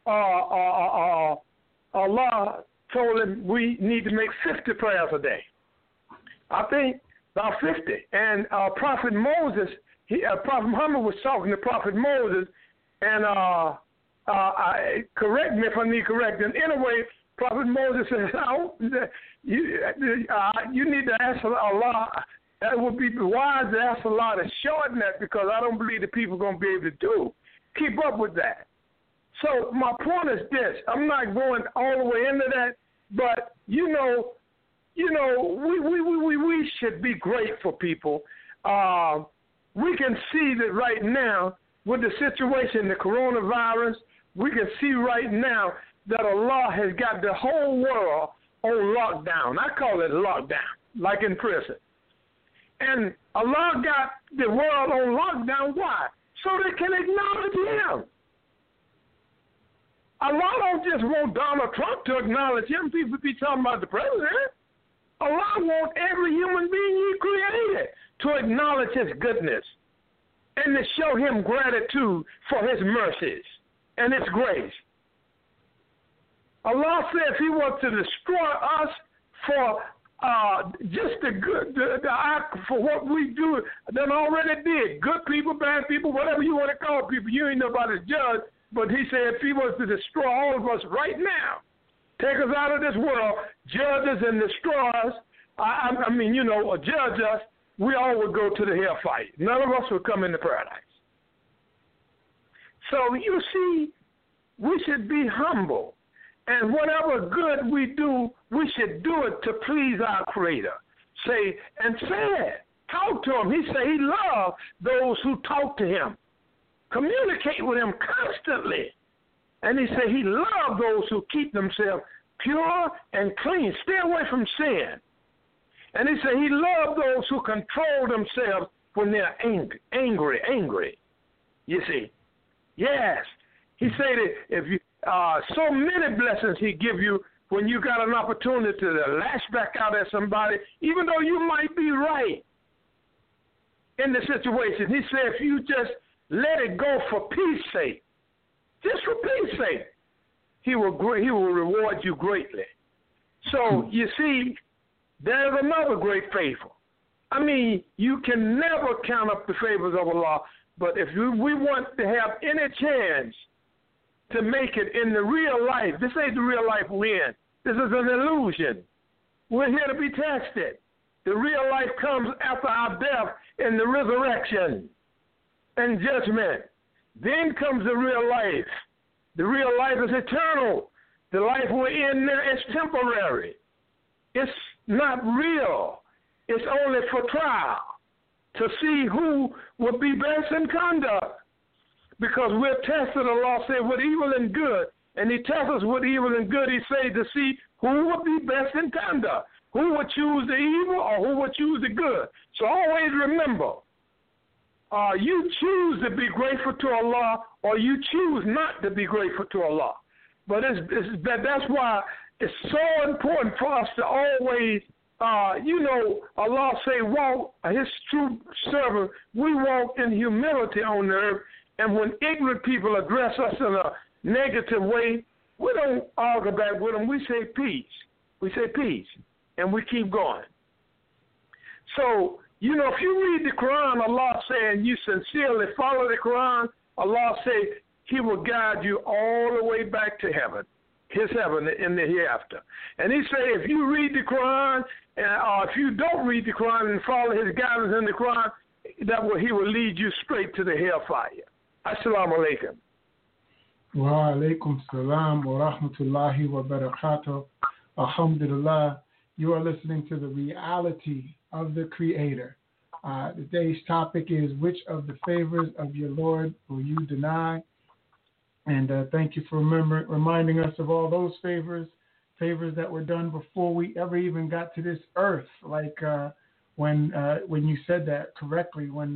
Allah told him we need to make 50 prayers a day. I think about 50. And Prophet Moses, Prophet Muhammad was talking to Prophet Moses, and correct me if I need correcting. Anyway, Prophet Moses said, you need to ask Allah. That would be wise to ask Allah to shorten that, because I don't believe the people are going to be able to keep up with that. So my point is this. I'm not going all the way into that, but we should be grateful, people. We can see that right now with the situation, the coronavirus, we can see right now that Allah has got the whole world on lockdown. I call it lockdown, like in prison. And Allah got the world on lockdown. Why? So they can acknowledge Him. Allah don't just want Donald Trump to acknowledge Him. People be talking about the president. Allah wants every human being He created to acknowledge His goodness and to show Him gratitude for His mercies and His grace. Allah said if He wants to destroy us for just the good, the act for what we do, then already did. Good people, bad people, whatever you want to call people. You ain't nobody's judge. But He said if He was to destroy all of us right now, take us out of this world, judge us and destroy us, or judge us, we all would go to the hellfire. None of us would come into paradise. So you see, we should be humble. And whatever good we do, we should do it to please our Creator. Say it. Talk to Him. He said He loves those who talk to Him. Communicate with Him constantly. And He said He loves those who keep themselves pure and clean. Stay away from sin. And He said He loves those who control themselves when they're angry. You see. Yes. He said that if you so many blessings He give you when you got an opportunity to lash back out at somebody, even though you might be right. in the situation. He said, if you just let it go for peace sake, just for peace sake, he will reward you greatly. So, you see, there's another great favor. I mean, you can never count up the favors of Allah, but if we want to have any chance to make it in the real life, this ain't the real life we're in. This is an illusion. We're here to be tested. The real life comes after our death in the resurrection and judgment. Then comes the real life. The real life is eternal. The life we're in there is temporary. It's not real. It's only for trial to see who will be best in conduct. Because we're tested, Allah said, with evil and good. And he tests us with evil and good, he said, to see who will be best in conduct. Who would choose the evil or who would choose the good. So always remember, you choose to be grateful to Allah or you choose not to be grateful to Allah. But that's why it's so important for us to always, Allah say, walk, his true servant, we walk in humility on the earth. And when ignorant people address us in a negative way, we don't argue back with them. We say peace. We say peace. And we keep going. So, if you read the Quran, Allah saying you sincerely follow the Quran, Allah say he will guide you all the way back to heaven, his heaven in the hereafter. And he say if you read the Quran, or if you don't read the Quran and follow his guidance in the Quran, he will lead you straight to the hellfire. Assalamu alaikum. Wa alaikum salam wa rahmatullahi wa barakatuh. Alhamdulillah. You are listening to The Reality of the Creator. Today's topic is, which of the favors of your Lord will you deny? And thank you for reminding us of all those favors that were done before we ever even got to this earth. Like when you said that correctly, when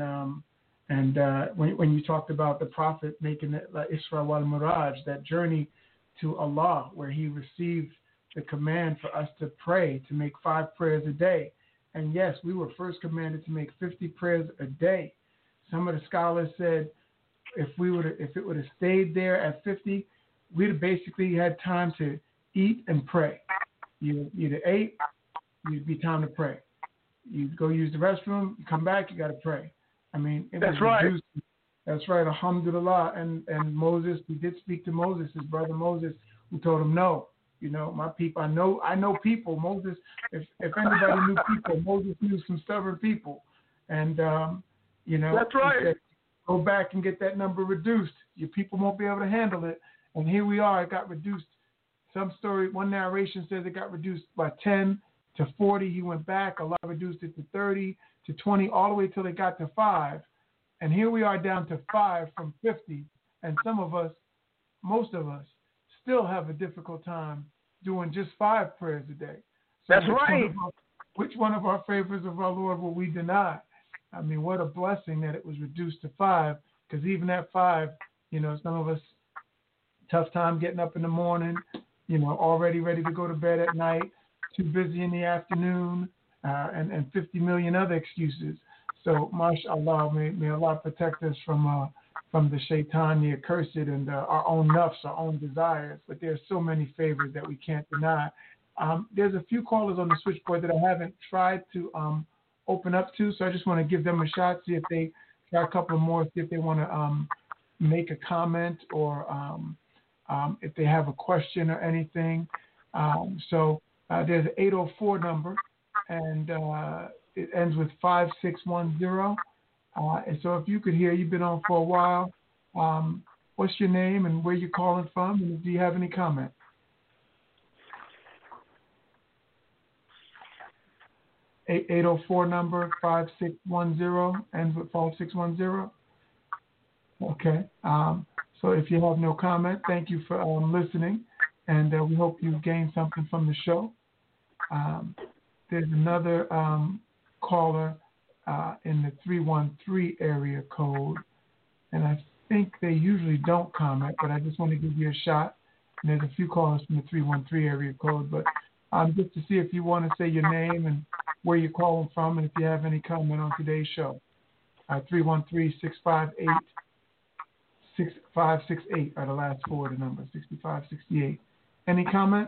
you talked about the Prophet making the Isra wal Miraj, that journey to Allah, where he received the command for us to pray, to make 5 prayers a day. And yes, we were first commanded to make 50 prayers a day. Some of the scholars said if it would have stayed there at 50, we'd have basically had time to eat and pray. You'd ate, you'd be time to pray. You'd go use the restroom, you come back, you got to pray. I mean, that's right. That's right, alhamdulillah. And Moses, we did speak to Moses, his brother Moses, who told him no. My people, I know people. Moses, if anybody knew people, Moses knew some stubborn people. And, that's right. Said, go back and get that number reduced. Your people won't be able to handle it. And here we are, it got reduced. One narration says it got reduced by 10 to 40. He went back. Allah reduced it to 30 to 20, all the way till it got to 5. And here we are down to 5 from 50. And most of us, still have a difficult time doing just 5 prayers a day. So that's right. Which one of our favors of our Lord will we deny? I mean, what a blessing that it was reduced to 5, because even at 5, some of us, tough time getting up in the morning, already ready to go to bed at night, too busy in the afternoon, and 50 million other excuses. So, mashallah, may Allah protect us from the shaitan, the accursed, and our own nafs, our own desires. But there's so many favors that we can't deny. There's a few callers on the switchboard that I haven't tried to open up to, so I just want to give them a shot, see if they got a couple more, see if they want to make a comment or if they have a question or anything. So there's an 804 number, and it ends with 5610. And so if you could hear, you've been on for a while. What's your name and where you're calling from? And do you have any comment? Eight 804 number 5610 ends with 5610. Okay. So if you have no comment, thank you for listening, and we hope you gained something from the show. There's another caller in the 313 area code, and I think they usually don't comment, but I just want to give you a shot. And there's a few callers from the 313 area code, but just to see if you want to say your name and where you're calling from, and if you have any comment on today's show. 313-658-6568 are the last four of the number, 6568. Any comment?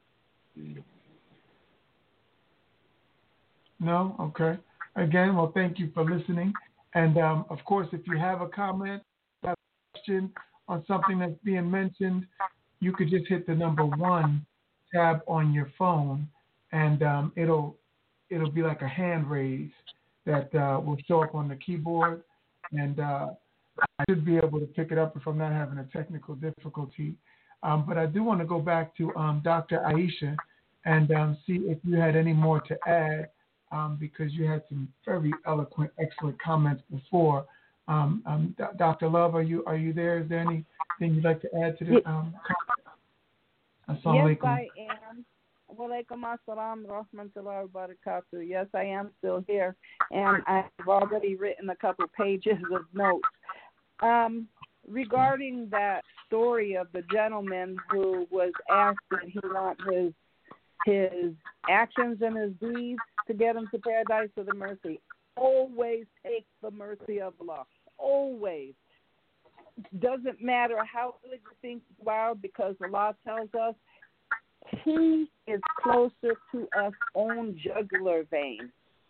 No? Okay. Again, well, thank you for listening. And, of course, if you have a comment, a question on something that's being mentioned, you could just hit the number 1 tab on your phone, and it'll be like a hand raise that will show up on the keyboard, and I should be able to pick it up if I'm not having a technical difficulty. But I do want to go back to Dr. Aisha and see if you had any more to add, because you had some very eloquent, excellent comments before. Dr. Love, are you there? Is there anything you'd like to add to this comment? Yes, I am. Walaikum assalam rahmatullahi wa barakatuh. Yes, I am still here, and I've already written a couple pages of notes. Regarding that story of the gentleman who was asked if he want his actions and his deeds to get him to paradise or the mercy, always take the mercy of Allah. Always. Doesn't matter how good you think you are, because Allah tells us He is closer to us own jugular vein.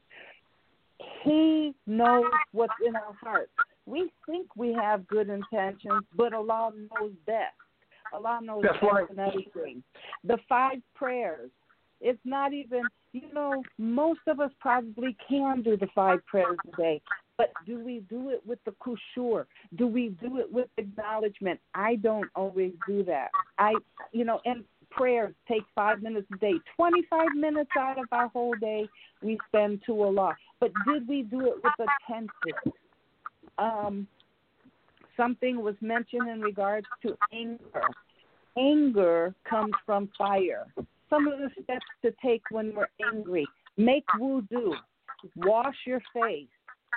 He knows what's in our hearts. We think we have good intentions, but Allah knows best. Allah knows That's best right. in everything. The 5 prayers, it's not even, most of us probably can do the 5 prayers a day, but do we do it with the kushur? Do we do it with acknowledgement? I don't always do that. And prayers take 5 minutes a day. 25 minutes out of our whole day we spend to Allah. But did we do it with attention? Something was mentioned in regards to anger. Anger comes from fire. Some of the steps to take when we're angry: make wudu, wash your face.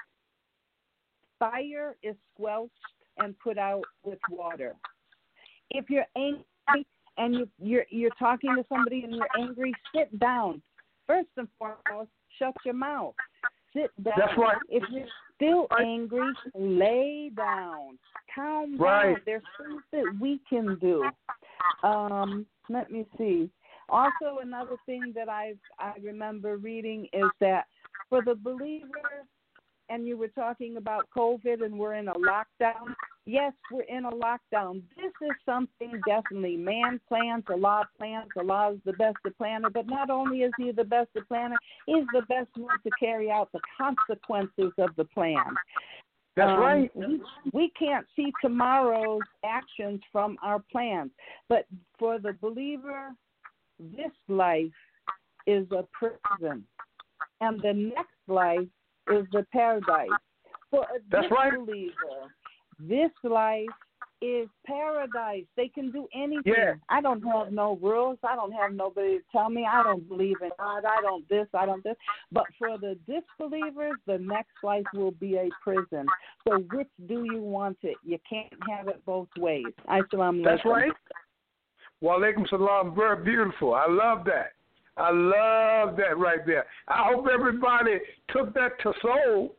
Fire is squelched and put out with water. If you're angry and you're talking to somebody and you're angry, sit down. First and foremost, shut your mouth. Sit down. That's right. If you're still angry, lay down. Calm Right. down. There's things that we can do. Let me see. Also, another thing that I remember reading is that for the believer, and you were talking about COVID and we're in a lockdown. Yes, we're in a lockdown. This is something definitely man plans, Allah plans. Allah is the best planner, but not only is He the best planner, He's the best one to carry out the consequences of the plan. That's right. We can't see tomorrow's actions from our plans, but for the believer, this life is a prison, and the next life is the paradise. For a disbeliever, this life is paradise. They can do anything. Yeah. I don't have no rules. I don't have nobody to tell me. I don't believe in God. I don't this. But for the disbelievers, the next life will be a prison. So which do you want it? You can't have it both ways. Assalamu alaikum. That's right. Wa alaikum salam. Very beautiful. I love that. I love that right there. I hope everybody took that to soul.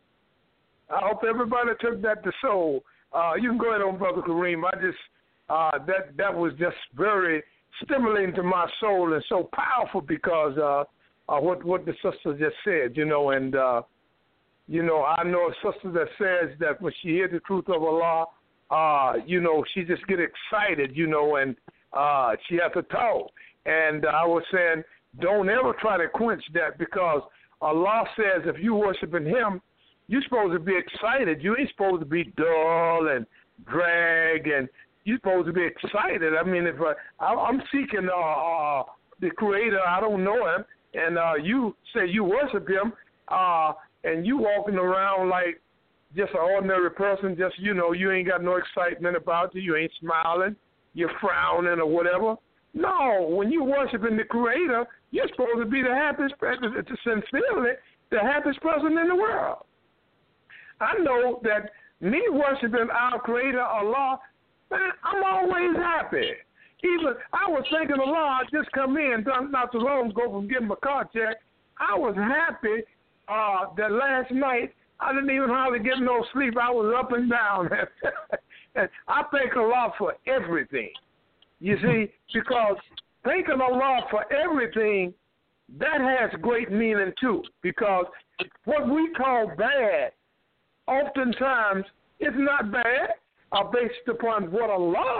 You can go ahead on, Brother Kareem. That was just very stimulating to my soul and so powerful because what the sister just said, and I know a sister that says that when she hears the truth of Allah, she just get excited, and she has to talk. And I was saying, don't ever try to quench that, because Allah says if you worshiping Him, you're supposed to be excited. You ain't supposed to be dull and drag, and you're supposed to be excited. I mean, if I'm seeking the Creator, I don't know Him, and you say you worship Him, and you walking around like just an ordinary person, just, you ain't got no excitement about you. You ain't smiling. You're frowning or whatever. No, when you worshiping the Creator, you're supposed to be the happiest person, sincerely, the happiest person in the world. I know that me worshiping our Creator, Allah, man, I'm always happy. Even I was thinking, Allah, I just come in, not too long ago from getting my car checked. I was happy that last night I didn't even hardly get no sleep. I was up and down. And I thank Allah for everything. You see, because thanking Allah for everything, that has great meaning too. Because what we call bad, oftentimes, is not bad, based upon what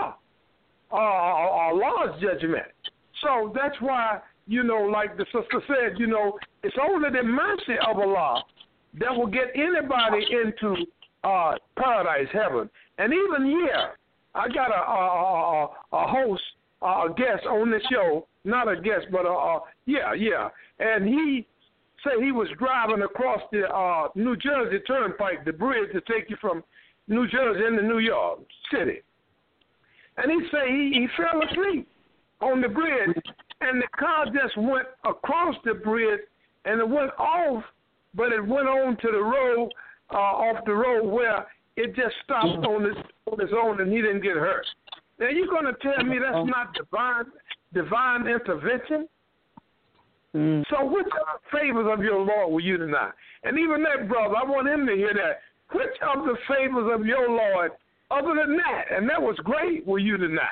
Allah's judgment. So that's why, like the sister said, it's only the mercy of Allah that will get anybody into paradise, heaven. And even here, I got a host, a guest on the show, not a guest, but and he said he was driving across the New Jersey Turnpike, the bridge to take you from New Jersey into New York City. And he said he fell asleep on the bridge, and the car just went across the bridge, and it went off, but it went on to the road, off the road where it just stopped on its own, and he didn't get hurt. Now, you're going to tell me that's not divine intervention? So which of the favors of your Lord will you deny? And even that brother, I want him to hear that. Which of the favors of your Lord, other than that, and that was great, will you deny?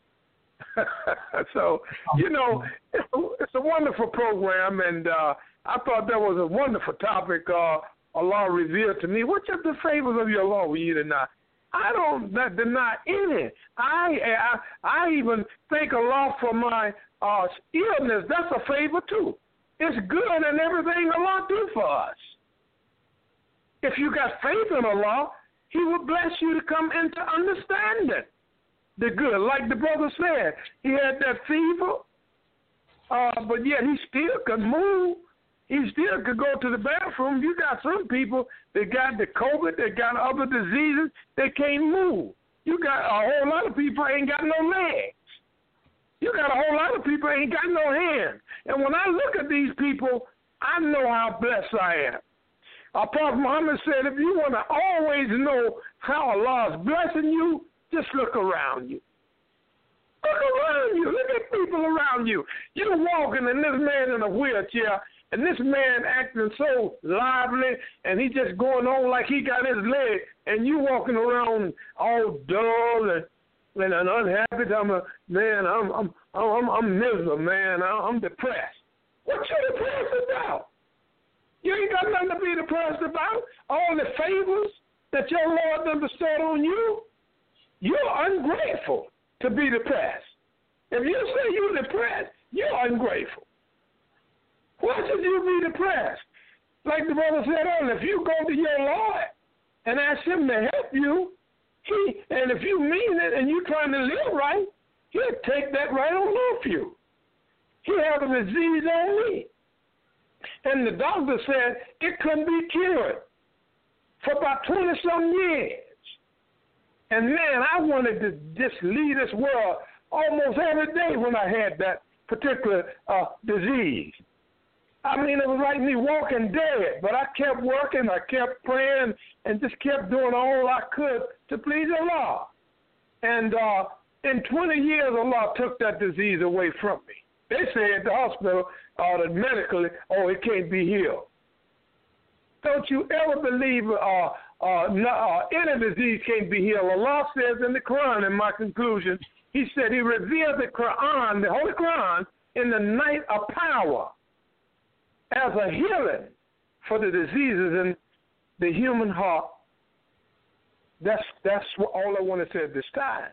So, it's a wonderful program, and I thought that was a wonderful topic Allah revealed to me. Which of the favors of your Lord will you deny? I don't deny any. I even thank Allah for my illness. That's a favor too. It's good and everything Allah do for us. If you got faith in Allah, He will bless you to come into understanding the good. Like the brother said, he had that fever, but yet he still could move. He still could go to the bathroom. You got some people that got the COVID, they got other diseases, they can't move. You got a whole lot of people ain't got no legs. You got a whole lot of people ain't got no hands. And when I look at these people, I know how blessed I am. Prophet Muhammad said, if you want to always know how Allah is blessing you, just look around you. Look around you. Look at people around you. You're walking and this man in a wheelchair, and this man acting so lively, and he just going on like he got his leg, and you walking around all dull and unhappy. I'm miserable, man. I'm depressed. What you depressed about? You ain't got nothing to be depressed about. All the favors that your Lord done bestowed on you, you're ungrateful to be depressed. If you say you're depressed, you're ungrateful. Why should you be depressed? Like the brother said earlier, if you go to your Lord and ask Him to help you, and if you mean it and you're trying to live right, He'll take that right on off you. He had a disease on me. And the doctor said it couldn't be cured for about 20-some years. And man, I wanted to just leave this world almost every day when I had that particular disease. I mean, it was like me walking dead, but I kept working, I kept praying, and just kept doing all I could to please Allah. And in 20 years, Allah took that disease away from me. They say at the hospital, that medically, it can't be healed. Don't you ever believe any disease can't be healed. Allah says in the Quran, in my conclusion, He said He revealed the Quran, the Holy Quran, in the night of power as a healing for the diseases in the human heart. That's all I want to say at this time.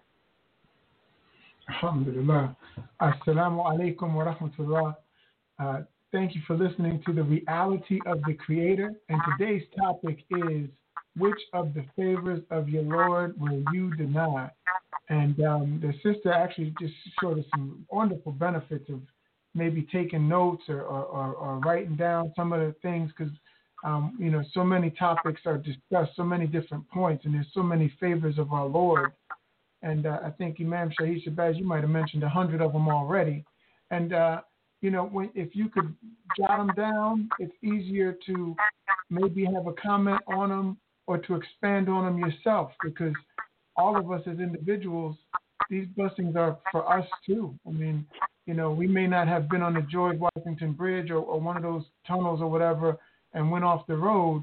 Alhamdulillah. Assalamu alaikum wa rahmatullah. Thank you for listening to The Reality of the Creator. And today's topic is, which of the favors of your Lord will you deny? And the sister actually just showed us some wonderful benefits of maybe taking notes or writing down some of the things, because, so many topics are discussed, so many different points, and there's so many favors of our Lord. And I think Imam Shahid Shabazz, you might have mentioned 100 of them already. And, if you could jot them down, it's easier to maybe have a comment on them or to expand on them yourself, because all of us as individuals, these blessings are for us too. I mean, we may not have been on the George Washington Bridge or one of those tunnels or whatever and went off the road,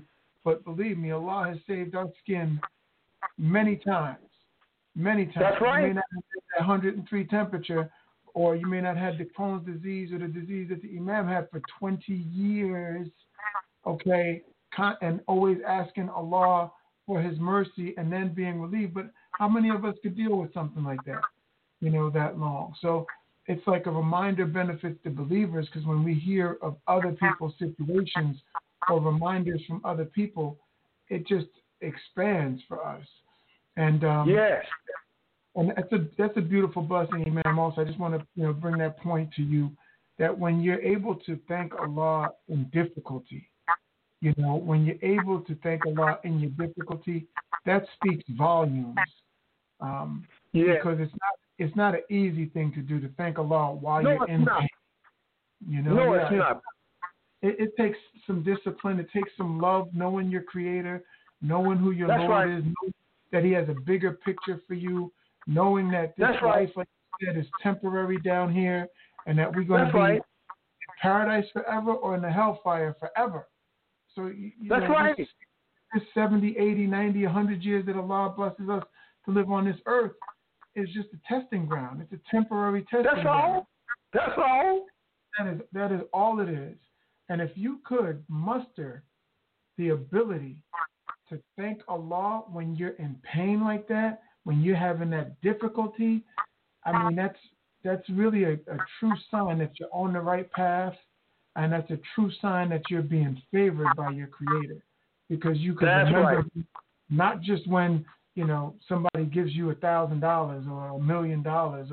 But believe me, Allah has saved our skin many times. Many times. That's right. You may not have that 103 temperature, or you may not have the Crohn's disease or the disease that the Imam had for 20 years, okay, and always asking Allah for His mercy and then being relieved. But how many of us could deal with something like that, that long? So it's like a reminder benefits to believers, because when we hear of other people's situations or reminders from other people, it just expands for us. And yes. And that's a beautiful blessing, Imam. Also, I just want to bring that point to you, that when you're able to thank Allah in difficulty, when you're able to thank Allah in your difficulty, that speaks volumes. Because it's not an easy thing to do, to thank Allah while you're in pain. No, it's not. It takes some discipline. It takes some love, knowing your Creator, knowing who your Lord is, knowing that He has a bigger picture for you, knowing that this life, like you said, is temporary down here, and that we're going to be in paradise forever or in the hellfire forever. So, this 70, 80, 90, 100 years that Allah blesses us to live on this earth is just a testing ground. It's a temporary testing ground. That's all. That is all it is. And if you could muster the ability to thank Allah when you're in pain like that, when you're having that difficulty, I mean, that's really a true sign that you're on the right path, and that's a true sign that you're being favored by your Creator, because you can remember not just when somebody gives you $1,000 or $1 million or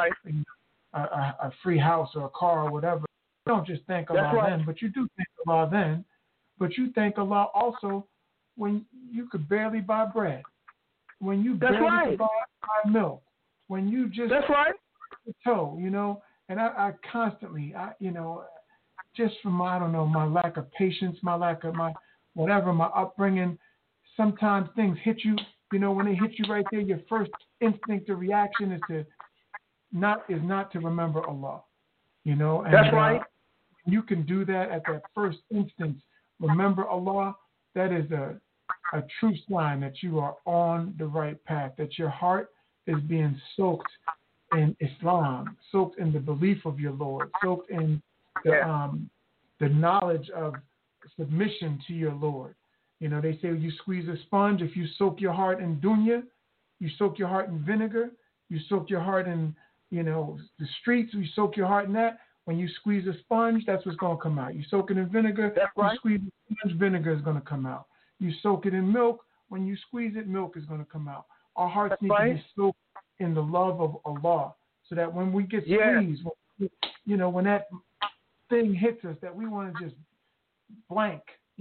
a free house or a car or whatever. You don't just thank Allah then, but you do thank Allah then. But you thank Allah also when you could barely buy bread, when you barely could buy milk, when you just toe, And I constantly, just from my lack of patience, my lack of my upbringing, sometimes things hit you. When they hit you right there, your first instinct or reaction is not to remember Allah. And that's right. You can do that at that first instance. Remember Allah. That is a true sign that you are on the right path, that your heart is being soaked in Islam, soaked in the belief of your Lord, soaked in the knowledge of submission to your Lord. They say you squeeze a sponge. If you soak your heart in dunya, you soak your heart in vinegar, you soak your heart in, the streets, you soak your heart in that. When you squeeze a sponge, that's what's going to come out. You soak it in vinegar, you squeeze a sponge, vinegar is going to come out. You soak it in milk, when you squeeze it, milk is going to come out. Our hearts need to be soaked in the love of Allah, so that when we get squeezed, when that thing hits us, that we want to just blank,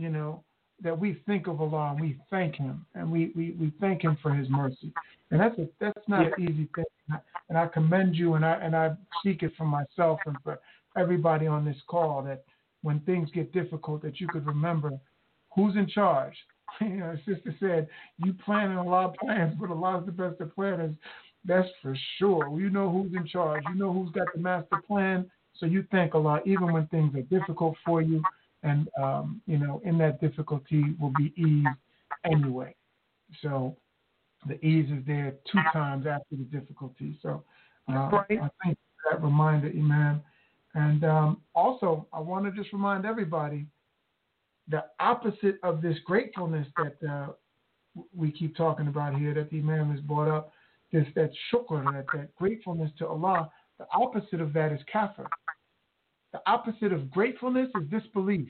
that we think of Allah and we thank Him, and we thank Him for His mercy. And that's not an easy thing. And I commend you, and I seek it for myself and for everybody on this call, that when things get difficult, that you could remember who's in charge. Sister said, you planning a lot of plans, but Allah's the best of planners. That's for sure. You know who's in charge. You know who's got the master plan. So you thank Allah even when things are difficult for you. And, in that difficulty will be ease anyway. So the ease is there 2 times after the difficulty. So I think that reminder, Imam. And also, I want to just remind everybody, the opposite of this gratefulness that we keep talking about here, that the Imam has brought up, that shukr, that gratefulness to Allah, the opposite of that is kafir. The opposite of gratefulness is disbelief.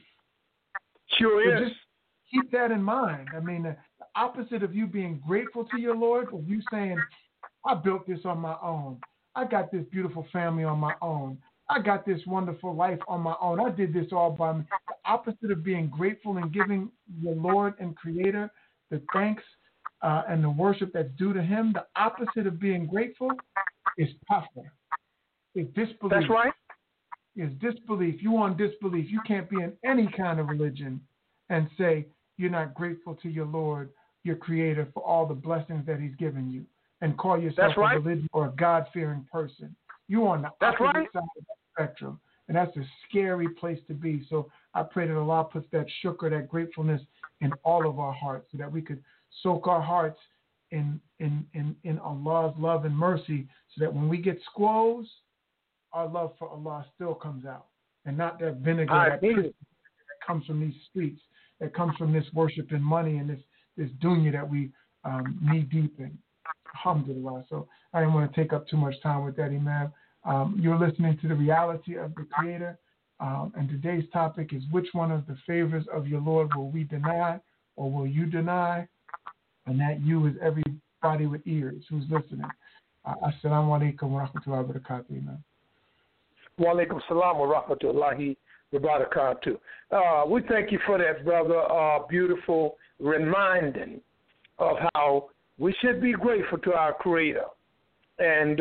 Sure is. Just keep that in mind. I mean, the opposite of you being grateful to your Lord is you saying, I built this on my own. I got this beautiful family on my own. I got this wonderful life on my own. I did this all by me. The opposite of being grateful and giving your Lord and Creator the thanks and the worship that's due to Him, the opposite of being grateful is kafir. It's disbelief. That's right. Is disbelief. You want disbelief. You can't be in any kind of religion and say you're not grateful to your Lord, your Creator, for all the blessings that He's given you, and call yourself a religious or a God-fearing person. You on the opposite side of the spectrum. And that's a scary place to be. So I pray that Allah puts that shukr, that gratefulness in all of our hearts, so that we could soak our hearts in Allah's love and mercy, so that when we get squoze, our love for Allah still comes out, and not that vinegar that comes from these streets, that comes from this worship and money and this dunya that we knee deep in. Alhamdulillah. So I didn't want to take up too much time with that, Imam. You're listening to The Reality of the Creator, and today's topic is, which one of the favors of your Lord will we deny, or will you deny? And that you is everybody with ears who's listening. Assalamu alaikum wa rahmatullahi wa barakatuh, Imam. Wa alaikum salam wa rahmatullahi wa barakatuh. We thank you for that, brother. Beautiful reminding of how we should be grateful to our Creator. And,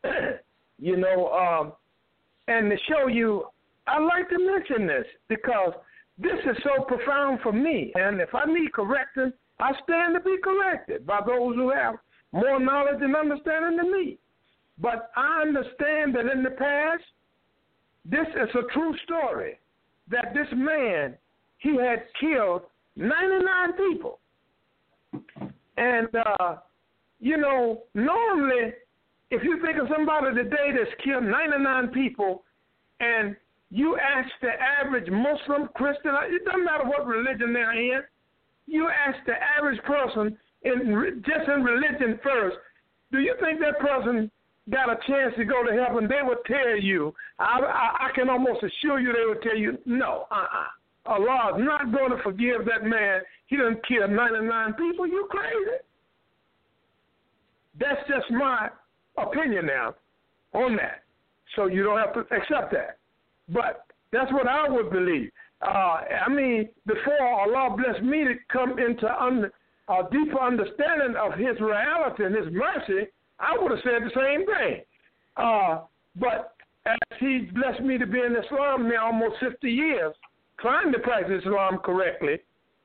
and to show you, I like to mention this because this is so profound for me. And if I need correcting, I stand to be corrected by those who have more knowledge and understanding than me. But I understand that in the past, this is a true story, that this man, he had killed 99 people. And, normally, if you think of somebody today that's killed 99 people, and you ask the average Muslim, Christian, it doesn't matter what religion they're in, you ask the average person, just in religion first, do you think that person got a chance to go to heaven? They would tell you, I can almost assure you they would tell you, no, Allah is not going to forgive that man. He done killed 99 people. You crazy. That's just my opinion now on that. So you don't have to accept that. But that's what I would believe. Before Allah blessed me to come into a deeper understanding of His reality and His mercy, I would have said the same thing. But as He blessed me to be in Islam now almost 50 years, trying to practice Islam correctly,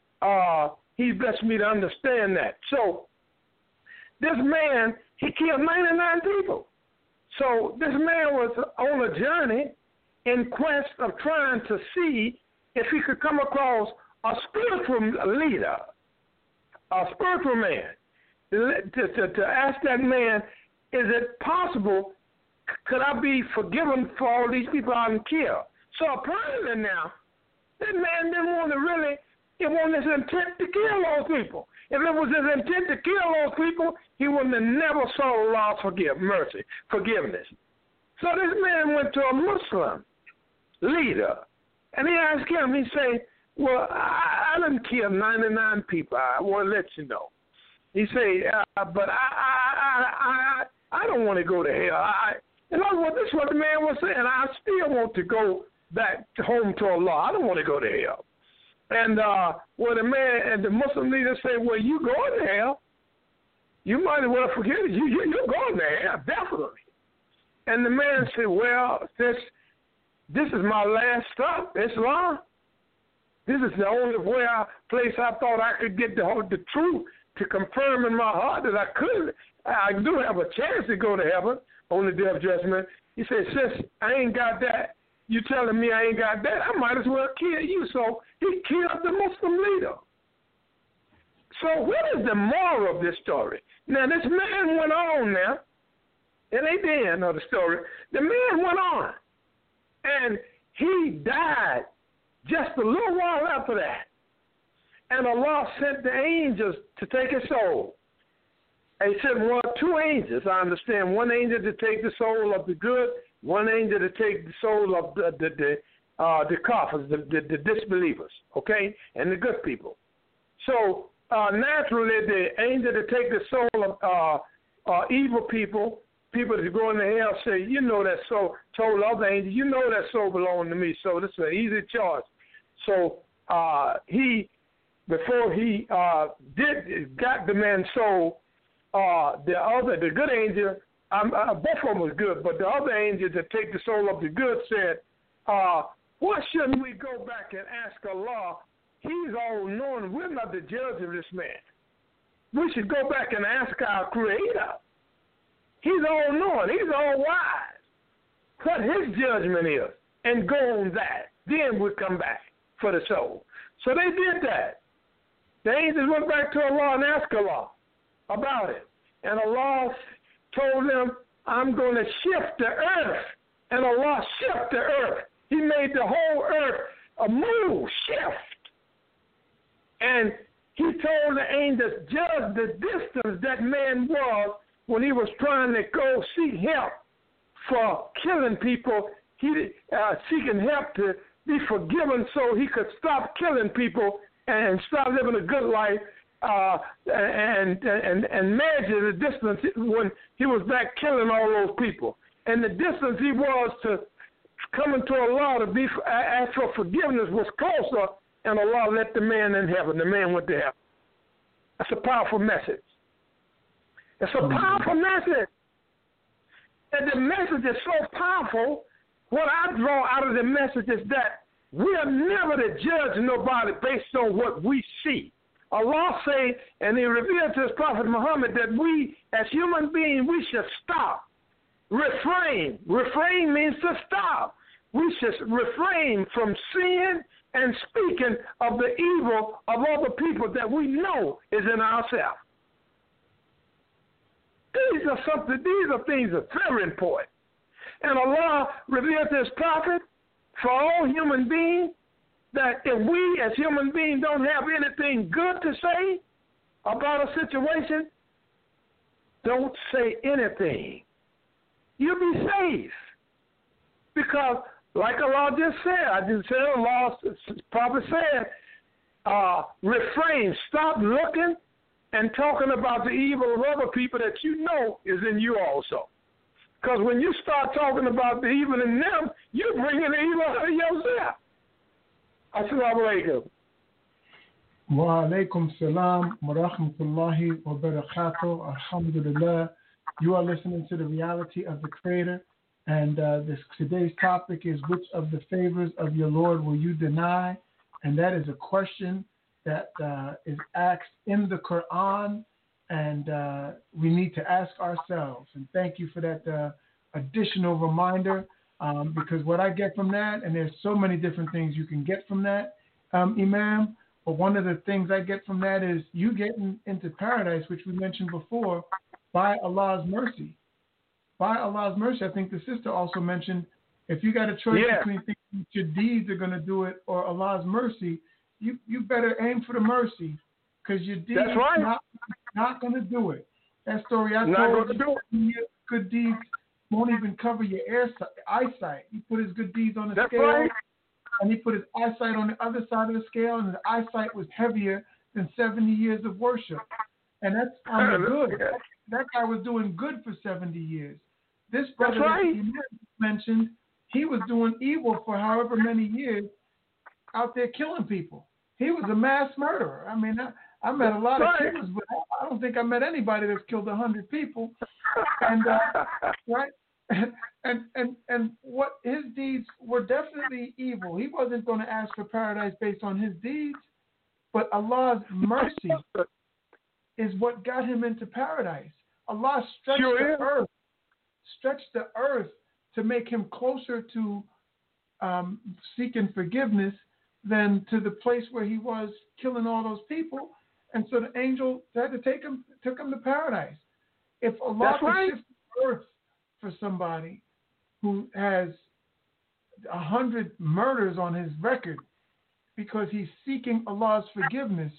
He blessed me to understand that. So this man, he killed 99 people. So this man was on a journey in quest of trying to see if he could come across a spiritual leader, a spiritual man, to ask that man, is it possible, could I be forgiven for all these people I done killed? So apparently now, that man didn't want to really, it wasn't his intent to kill those people. If it was his intent to kill those people, he wouldn't have never sought Allah's forgiveness. So this man went to a Muslim leader, and he asked him, he said, well, I didn't kill 99 people. I want to let you know. He said, but I don't want to go to hell. In other words, this is what the man was saying. I still want to go back home to Allah. I don't want to go to hell. And the man and the Muslim leader said, well, you going to hell. You might as well forget it. You're going to hell, definitely. And the man said, well, this is my last stop, Islam. This is the only place I thought I could get the truth to confirm in my heart that I do have a chance to go to heaven on the day of judgment. He said, since I ain't got that, you telling me I ain't got that, I might as well kill you. So he killed the Muslim leader. So what is the moral of this story? Now, this man went on now, and they didn't know the story. The man went on, and he died just a little while after that. And Allah sent the angels to take his soul. And he sent two angels, I understand. One angel to take the soul of the good, one angel to take the soul of the kafirs, the disbelievers, okay, and the good people. So naturally, the angel to take the soul of evil people that go into hell say, you know that soul, told the other angel, you know that soul belonged to me, so this is an easy choice. So before he got the man's soul, the good angel, both of them was good, but the other angel to take the soul of the good said, why shouldn't we go back and ask Allah? He's all knowing. We're not the judge of this man. We should go back and ask our Creator. He's all knowing. He's all wise. What his judgment is. and go on that. Then we'll come back for the soul. So they did that. The angels went back to Allah and asked Allah about it. And Allah told them, I'm going to shift the earth. And Allah shifted the earth. He made the whole earth a move, shift. And he told the angels, judge the distance that man was when he was trying to go seek help for killing people. He seeking help to be forgiven so he could stop killing people and start living a good life and measure the distance when he was back killing all those people. And the distance he was to coming to Allah to ask for forgiveness was closer, and Allah let the man in heaven. The man went to heaven. That's a powerful message. It's a powerful message. And the message is so powerful, what I draw out of the message is that we are never to judge nobody based on what we see. Allah say, and he revealed to his Prophet Muhammad that we, as human beings, we should stop. Refrain. Refrain means to stop. We should refrain from seeing and speaking of the evil of other people that we know is in ourselves. These are things that are very important. And Allah revealed to his prophet for all human beings that if we as human beings don't have anything good to say about a situation, don't say anything. You'll be safe. Because like Allah just said, Allah's prophet said, refrain, stop looking and talking about the evil of other people that you know is in you also. Because when you start talking about the evil in them, you're bringing the evil out of yourself. Assalamu alaikum. Wa alaikum salam wa rahmatullahi wa barakatuh. Alhamdulillah. You are listening to The Reality of the Creator. And today's topic is, which of the favors of your Lord will you deny? And that is a question that is asked in the Quran, and we need to ask ourselves. And thank you for that additional reminder, because what I get from that, and there's so many different things you can get from that, Imam, but one of the things I get from that is you getting into paradise, which we mentioned before, by Allah's mercy. By Allah's mercy. I think the sister also mentioned, if you got a choice between thinking your deeds are going to do it or Allah's mercy, you better aim for the mercy, because your deeds not going to do it. That story I told you, good deeds won't even cover your eyesight. He put his good deeds on the scale, and he put his eyesight on the other side of the scale, and his eyesight was heavier than 70 years of worship. And that's on the good. That guy was doing good for 70 years. This brother that you mentioned, he was doing evil for however many years out there killing people. He was a mass murderer. I mean, I met a lot of killers, but I don't think I met anybody that's killed 100 people. And and what his deeds were definitely evil. He wasn't going to ask for paradise based on his deeds, but Allah's mercy is what got him into paradise. Allah stretched the earth to make him closer to seeking forgiveness than to the place where he was killing all those people. And so the angel had to took him to paradise. If Allah could shift the earth for somebody who has 100 murders on his record because he's seeking Allah's forgiveness,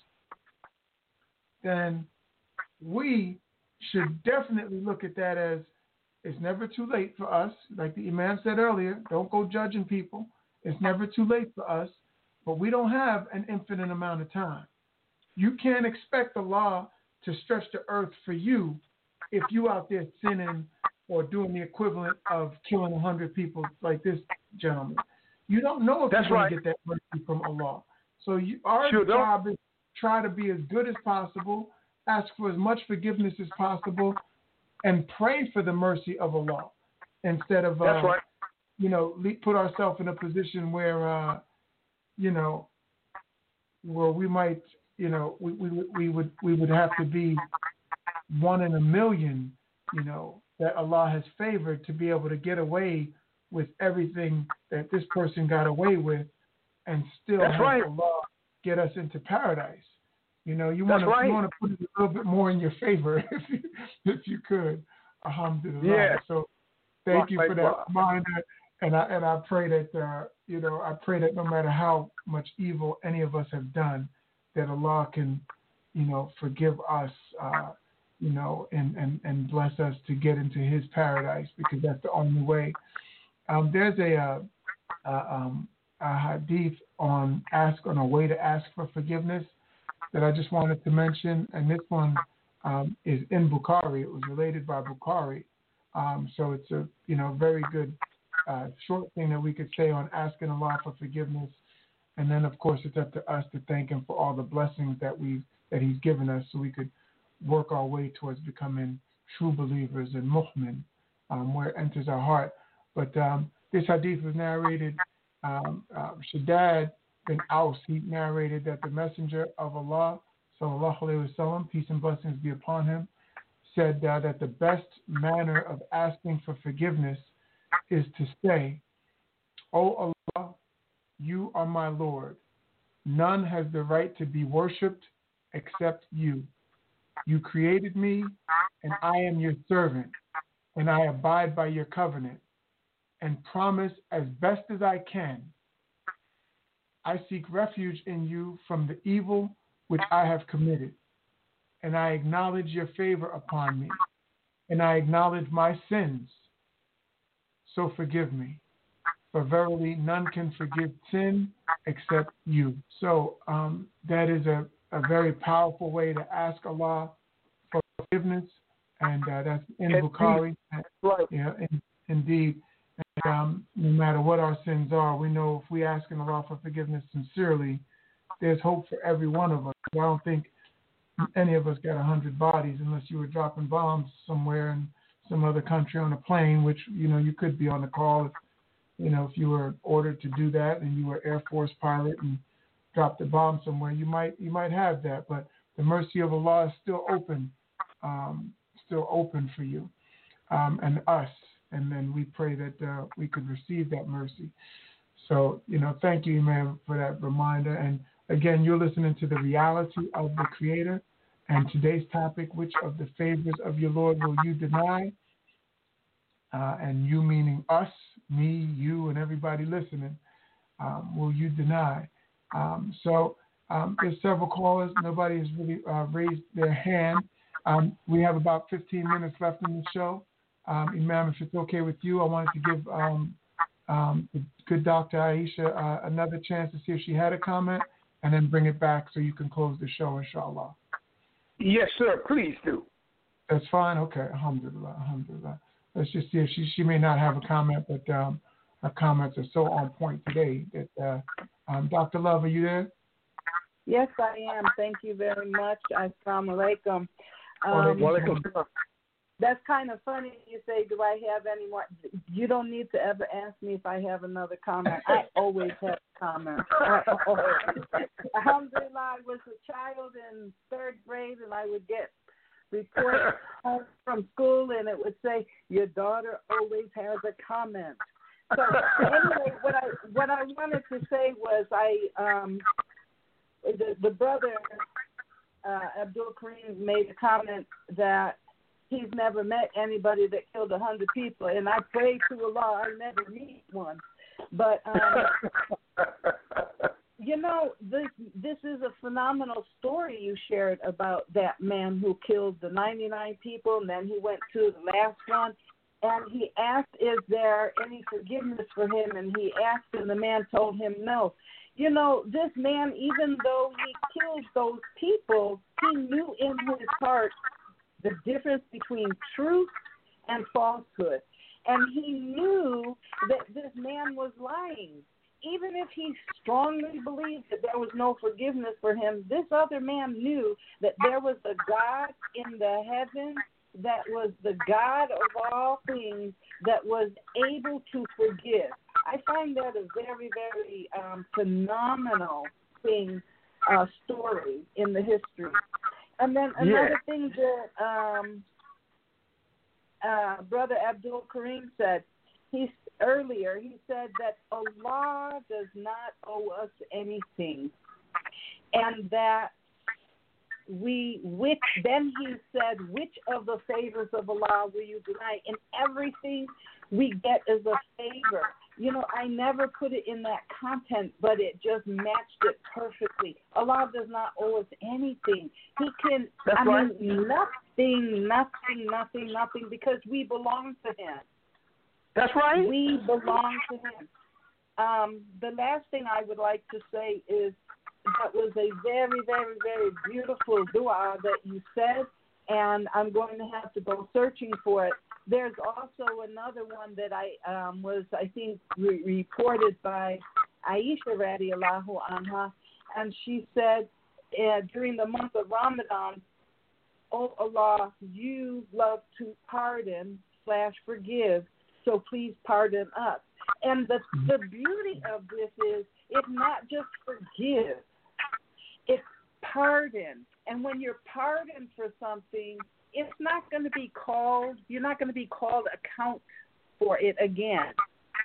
then we should definitely look at that as, it's never too late for us. Like the Imam said earlier, don't go judging people. It's never too late for us, but we don't have an infinite amount of time. You can't expect Allah to stretch the earth for you if you out there sinning or doing the equivalent of killing 100 people like this gentleman. You don't know if you're going to get that mercy from Allah. So our job is to try to be as good as possible, ask for as much forgiveness as possible, and pray for the mercy of Allah instead of, put ourselves in a position where, where we might, we would have to be one in a million, that Allah has favored to be able to get away with everything that this person got away with and still That's have right. Allah get us into paradise. You know, you That's want right. to put it a little bit more in your favor if you could. Alhamdulillah. Yeah. So thank you for that Right. reminder. And I pray that I pray that no matter how much evil any of us have done, that Allah can, forgive us, and bless us to get into His paradise, because that's the only way. There's a hadith on a way to ask for forgiveness that I just wanted to mention, and this one is in Bukhari. It was related by Bukhari, so it's a very good short thing that we could say on asking Allah for forgiveness, and then of course it's up to us to thank Him for all the blessings that He's given us, so we could work our way towards becoming true believers and mu'min, where it enters our heart. But this hadith was narrated. Shaddad bin Aus, he narrated that the Messenger of Allah, sallallahu alaihi wasallam, peace and blessings be upon him, said that the best manner of asking for forgiveness is to say, "O Allah, you are my Lord. None has the right to be worshipped except you. You created me, and I am your servant, and I abide by your covenant, and promise as best as I can. I seek refuge in you from the evil which I have committed, and I acknowledge your favor upon me, and I acknowledge my sins. So forgive me, for verily none can forgive sin except you." So that is a very powerful way to ask Allah for forgiveness, and that's in Bukhari. Right. Yeah, indeed. And, no matter what our sins are, we know if we ask Allah for forgiveness sincerely, there's hope for every one of us. I don't think any of us got 100 bodies unless you were dropping bombs somewhere in some other country on a plane, which you could be on the call if you were ordered to do that and you were Air Force pilot and dropped a bomb somewhere, you might have that. But the mercy of Allah is still open for you and us. And then we pray that we could receive that mercy. So, thank you, Imam, for that reminder. And again, you're listening to The Reality of the Creator. And today's topic, which of the favors of your Lord will you deny? And you meaning us, me, you, and everybody listening, will you deny? So there's several callers. Nobody has really raised their hand. We have about 15 minutes left in the show. Imam, if it's okay with you, I wanted to give the good Dr. Aisha another chance to see if she had a comment, and then bring it back so you can close the show, inshallah. Yes, sir. Please do. That's fine? Okay. Alhamdulillah. Let's just see if she may not have a comment, but her comments are so on point today that Dr. Love, are you there? Yes, I am. Thank you very much. Assalamu alaikum. That's kind of funny. You say, do I have any more? You don't need to ever ask me if I have another comment. I always have comments. Alhamdulillah, I was a child in 3rd grade, and I would get reports home from school, and it would say, your daughter always has a comment. So anyway, what I wanted to say was the brother, Abdul Kareem, made a comment that he's never met anybody that killed 100 people, and I pray to Allah I never meet one. But this is a phenomenal story you shared about that man who killed the 99 people, and then he went to the last one, and he asked, "Is there any forgiveness for him?" And he asked, and the man told him no. This man, even though he killed those people, he knew in his heart the difference between truth and falsehood. And he knew that this man was lying. Even if he strongly believed that there was no forgiveness for him, this other man knew that there was a God in the heavens that was the God of all things that was able to forgive. I find that a very, very phenomenal story in the history. And then another thing that Brother Abdul Kareem said, earlier, he said that Allah does not owe us anything, and that then he said, which of the favors of Allah will you deny? And everything we get is a favor. I never put it in that content, but it just matched it perfectly. Allah does not owe us anything. He can, nothing, because we belong to Him. That's right. We belong to Him. The last thing I would like to say is that was a very, very, very beautiful dua that you said, and I'm going to have to go searching for it. There's also another one that I think, reported by Aisha radiallahu anha, and she said during the month of Ramadan, "Oh Allah, you love to pardon/forgive, so please pardon us." And the beauty of this is it's not just forgive, it's pardon. And when you're pardoned for something, it's not going to be called, you're not going to be called account for it again.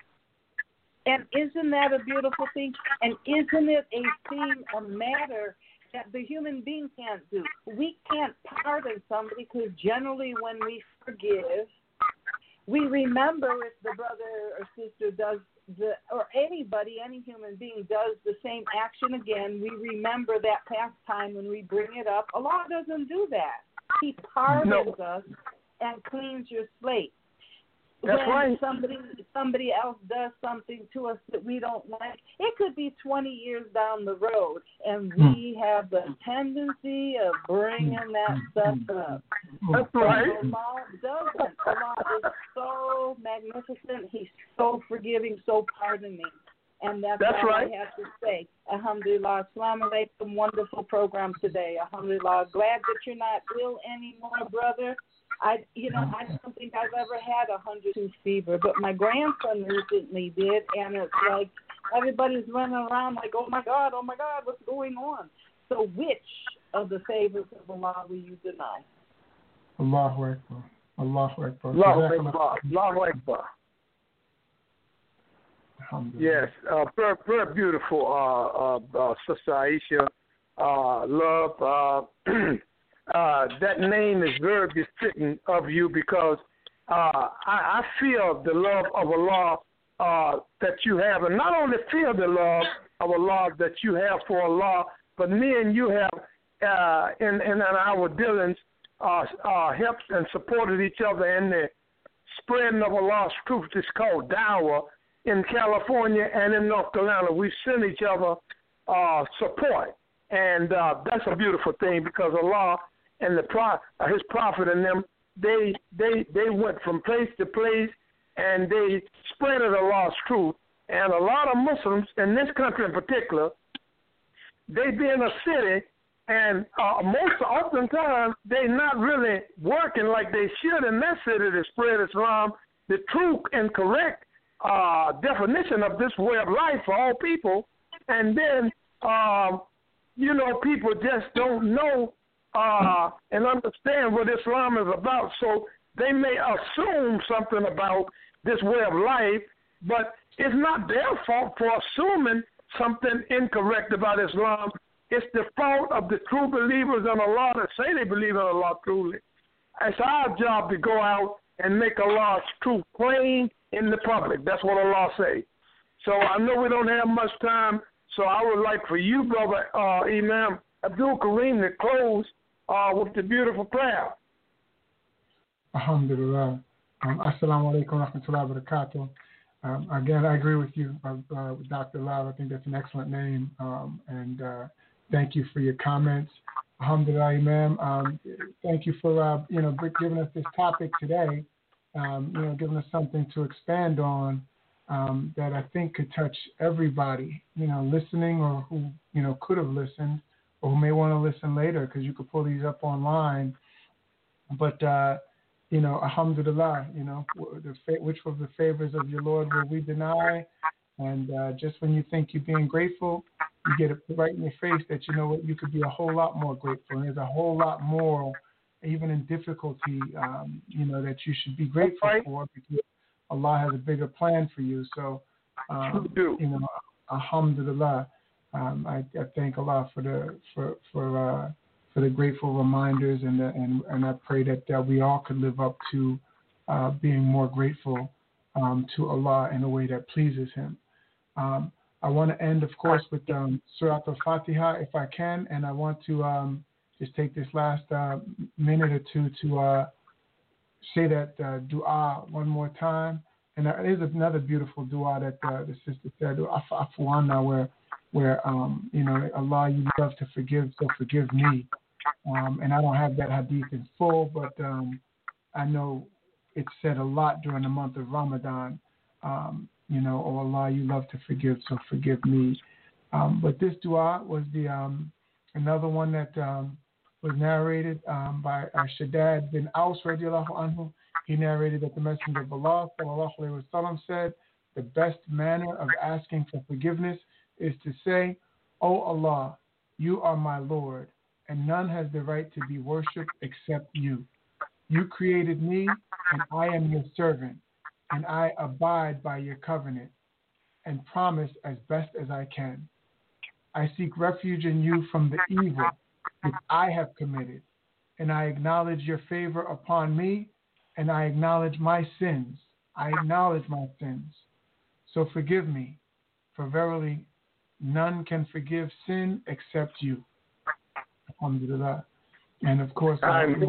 And isn't that a beautiful thing? And isn't it a matter that the human being can't do? We can't pardon somebody because generally when we forgive, we remember if the brother or sister does or anybody, any human being does the same action again, we remember that past time when we bring it up. Allah doesn't do that. He pardons us and cleans your slate. That's when right. somebody else does something to us that we don't like, it could be 20 years down the road, and we have the tendency of bringing that stuff up. That's right. Allah doesn't. Allah is so magnificent. He's so forgiving, so pardoning. And that's all right. I have to say. Alhamdulillah. Assalamu alaikum. Wonderful program today. Alhamdulillah. Glad that you're not ill anymore, brother. I don't think I've ever had 102 fever, but my grandson recently did, and it's like everybody's running around like, oh my God, what's going on? So which of the favors of Allah will you deny? Allahu Akbar. Allahu Akbar. Allahu Akbar. Yes, very beautiful, Sister Aisha. Love. That name is very befitting of you because I feel the love of Allah that you have, and not only feel the love of Allah that you have for Allah, but me and you have in our dealings helped and supported each other in the spreading of Allah's truth. It's called Dawah in California and in North Carolina. We send each other support, and that's a beautiful thing because Allah and His prophet and them, they went from place to place and they spread Allah's truth. And a lot of Muslims in this country in particular, they be in a city and oftentimes they not really working like they should in that city to spread Islam, the true and correct definition of this way of life for all people. And then, people just don't know and understand what Islam is about. So they may assume something about this way of life, but it's not their fault for assuming something incorrect about Islam. It's the fault of the true believers in Allah that say they believe in Allah truly. It's our job to go out and make Allah's truth plain in the public. That's what Allah say. So I know we don't have much time, so I would like for you, Brother Imam Abdul Kareem, to close with the beautiful prayer. Alhamdulillah. Assalamu alaikum wa rahmatullahi wa barakatuh. Again, I agree with you, with Dr. Love. I think that's an excellent name, and thank you for your comments. Alhamdulillah, Imam. Thank you for giving us this topic today. Giving us something to expand on that I think could touch everybody. Listening or who could have listened or who may want to listen later because you could pull these up online. But alhamdulillah, which of the favors of your Lord will we deny? And just when you think you're being grateful, you get it right in your face that you could be a whole lot more grateful. And there's a whole lot more, even in difficulty, that you should be grateful for, because Allah has a bigger plan for you. So, alhamdulillah, I thank Allah for the grateful reminders, and I pray that we all could live up to being more grateful to Allah in a way that pleases Him. I want to end, of course, with Surah Al-Fatiha, if I can, and I want to just take this last minute or two to say that dua one more time. And there is another beautiful dua that the sister said, Afwana, where Allah, you love to forgive, so forgive me. And I don't have that hadith in full, but I know it's said a lot during the month of Ramadan. Oh Allah, you love to forgive, so forgive me. But this dua was the another one that was narrated by Shaddad bin Aus radiallahu anhu. He narrated that the Messenger of Allah sallallahu alaihi wasallam said, the best manner of asking for forgiveness is to say, O Allah, you are my Lord, and none has the right to be worshipped except you. You created me, and I am your servant, and I abide by your covenant and promise as best as I can. I seek refuge in you from the evil which I have committed, and I acknowledge your favor upon me, and I acknowledge my sins. I acknowledge my sins. So forgive me, for verily none can forgive sin except you. Alhamdulillah. And of course,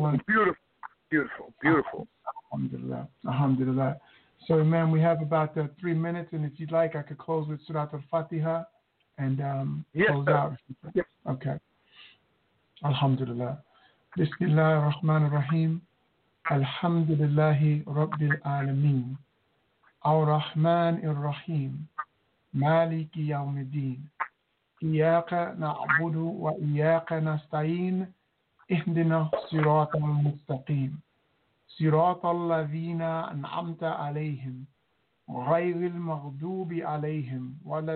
beautiful. Alhamdulillah. Alhamdulillah. So, man, we have about 3 minutes, and if you'd like, I could close with Surah Al-Fatiha and close out. Yes. Okay. Alhamdulillah. Bismillah ar-Rahman ar-Rahim. Alhamdulillahi Rabbil Alameen. Ar-Rahman ar-Rahim. Maliki Yawmiddin. Iyaka na'budu wa iyaka nasta'in. Ihdina sirata al-mustaqim. صراط الذين أنعمت عليهم غير المغضوب عليهم ولا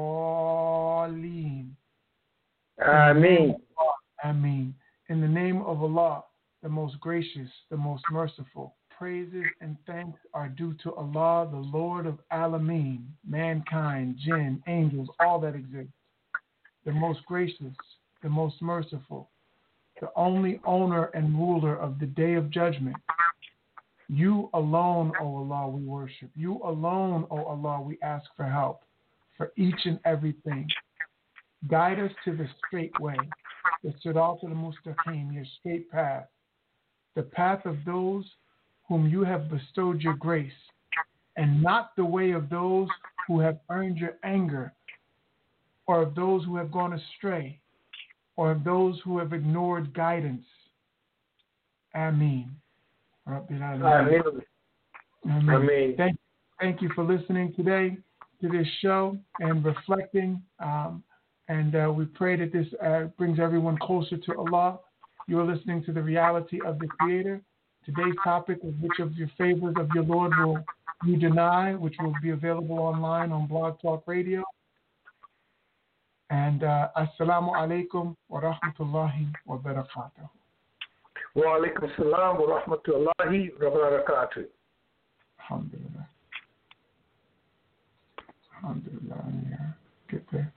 الضالين. Ameen. Ameen. In the name of Allah, the most gracious, the most merciful, praises and thanks are due to Allah, the Lord of Alameen, mankind, jinn, angels, all that exists. The most gracious, the most merciful, the only owner and ruler of the day of judgment. You alone, O Allah, we worship. You alone, O Allah, we ask for help for each and everything. Guide us to the straight way, the Sirat al-Mustaqim, your straight path, the path of those whom you have bestowed your grace, and not the way of those who have earned your anger, or of those who have gone astray, or of those who have ignored guidance. Ameen. Ameen. Thank you for listening today to this show and reflecting. And we pray that this brings everyone closer to Allah. You are listening to The Reality of the Creator. Today's topic is which of your favors of your Lord will you deny, which will be available online on Blog Talk Radio. And Assalamu alaikum wa rahmatullahi wa barakatuh. Wa alaikum assalam wa rahmatullahi wa barakatuh. Alhamdulillah. Alhamdulillah. Yeah. Get there.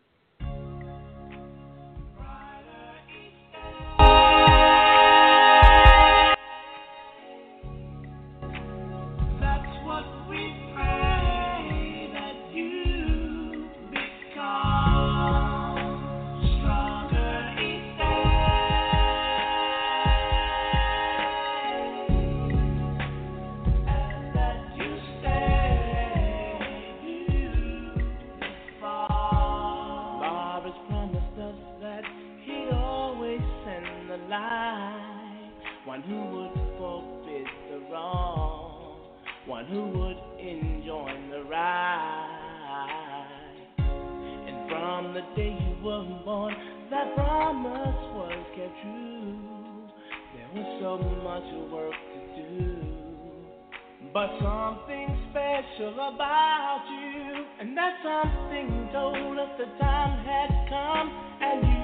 One who would forbid the wrong, one who would enjoin the right. And from the day you were born, that promise was kept true. There was so much work to do, but something special about you, and that something told us the time had come, and you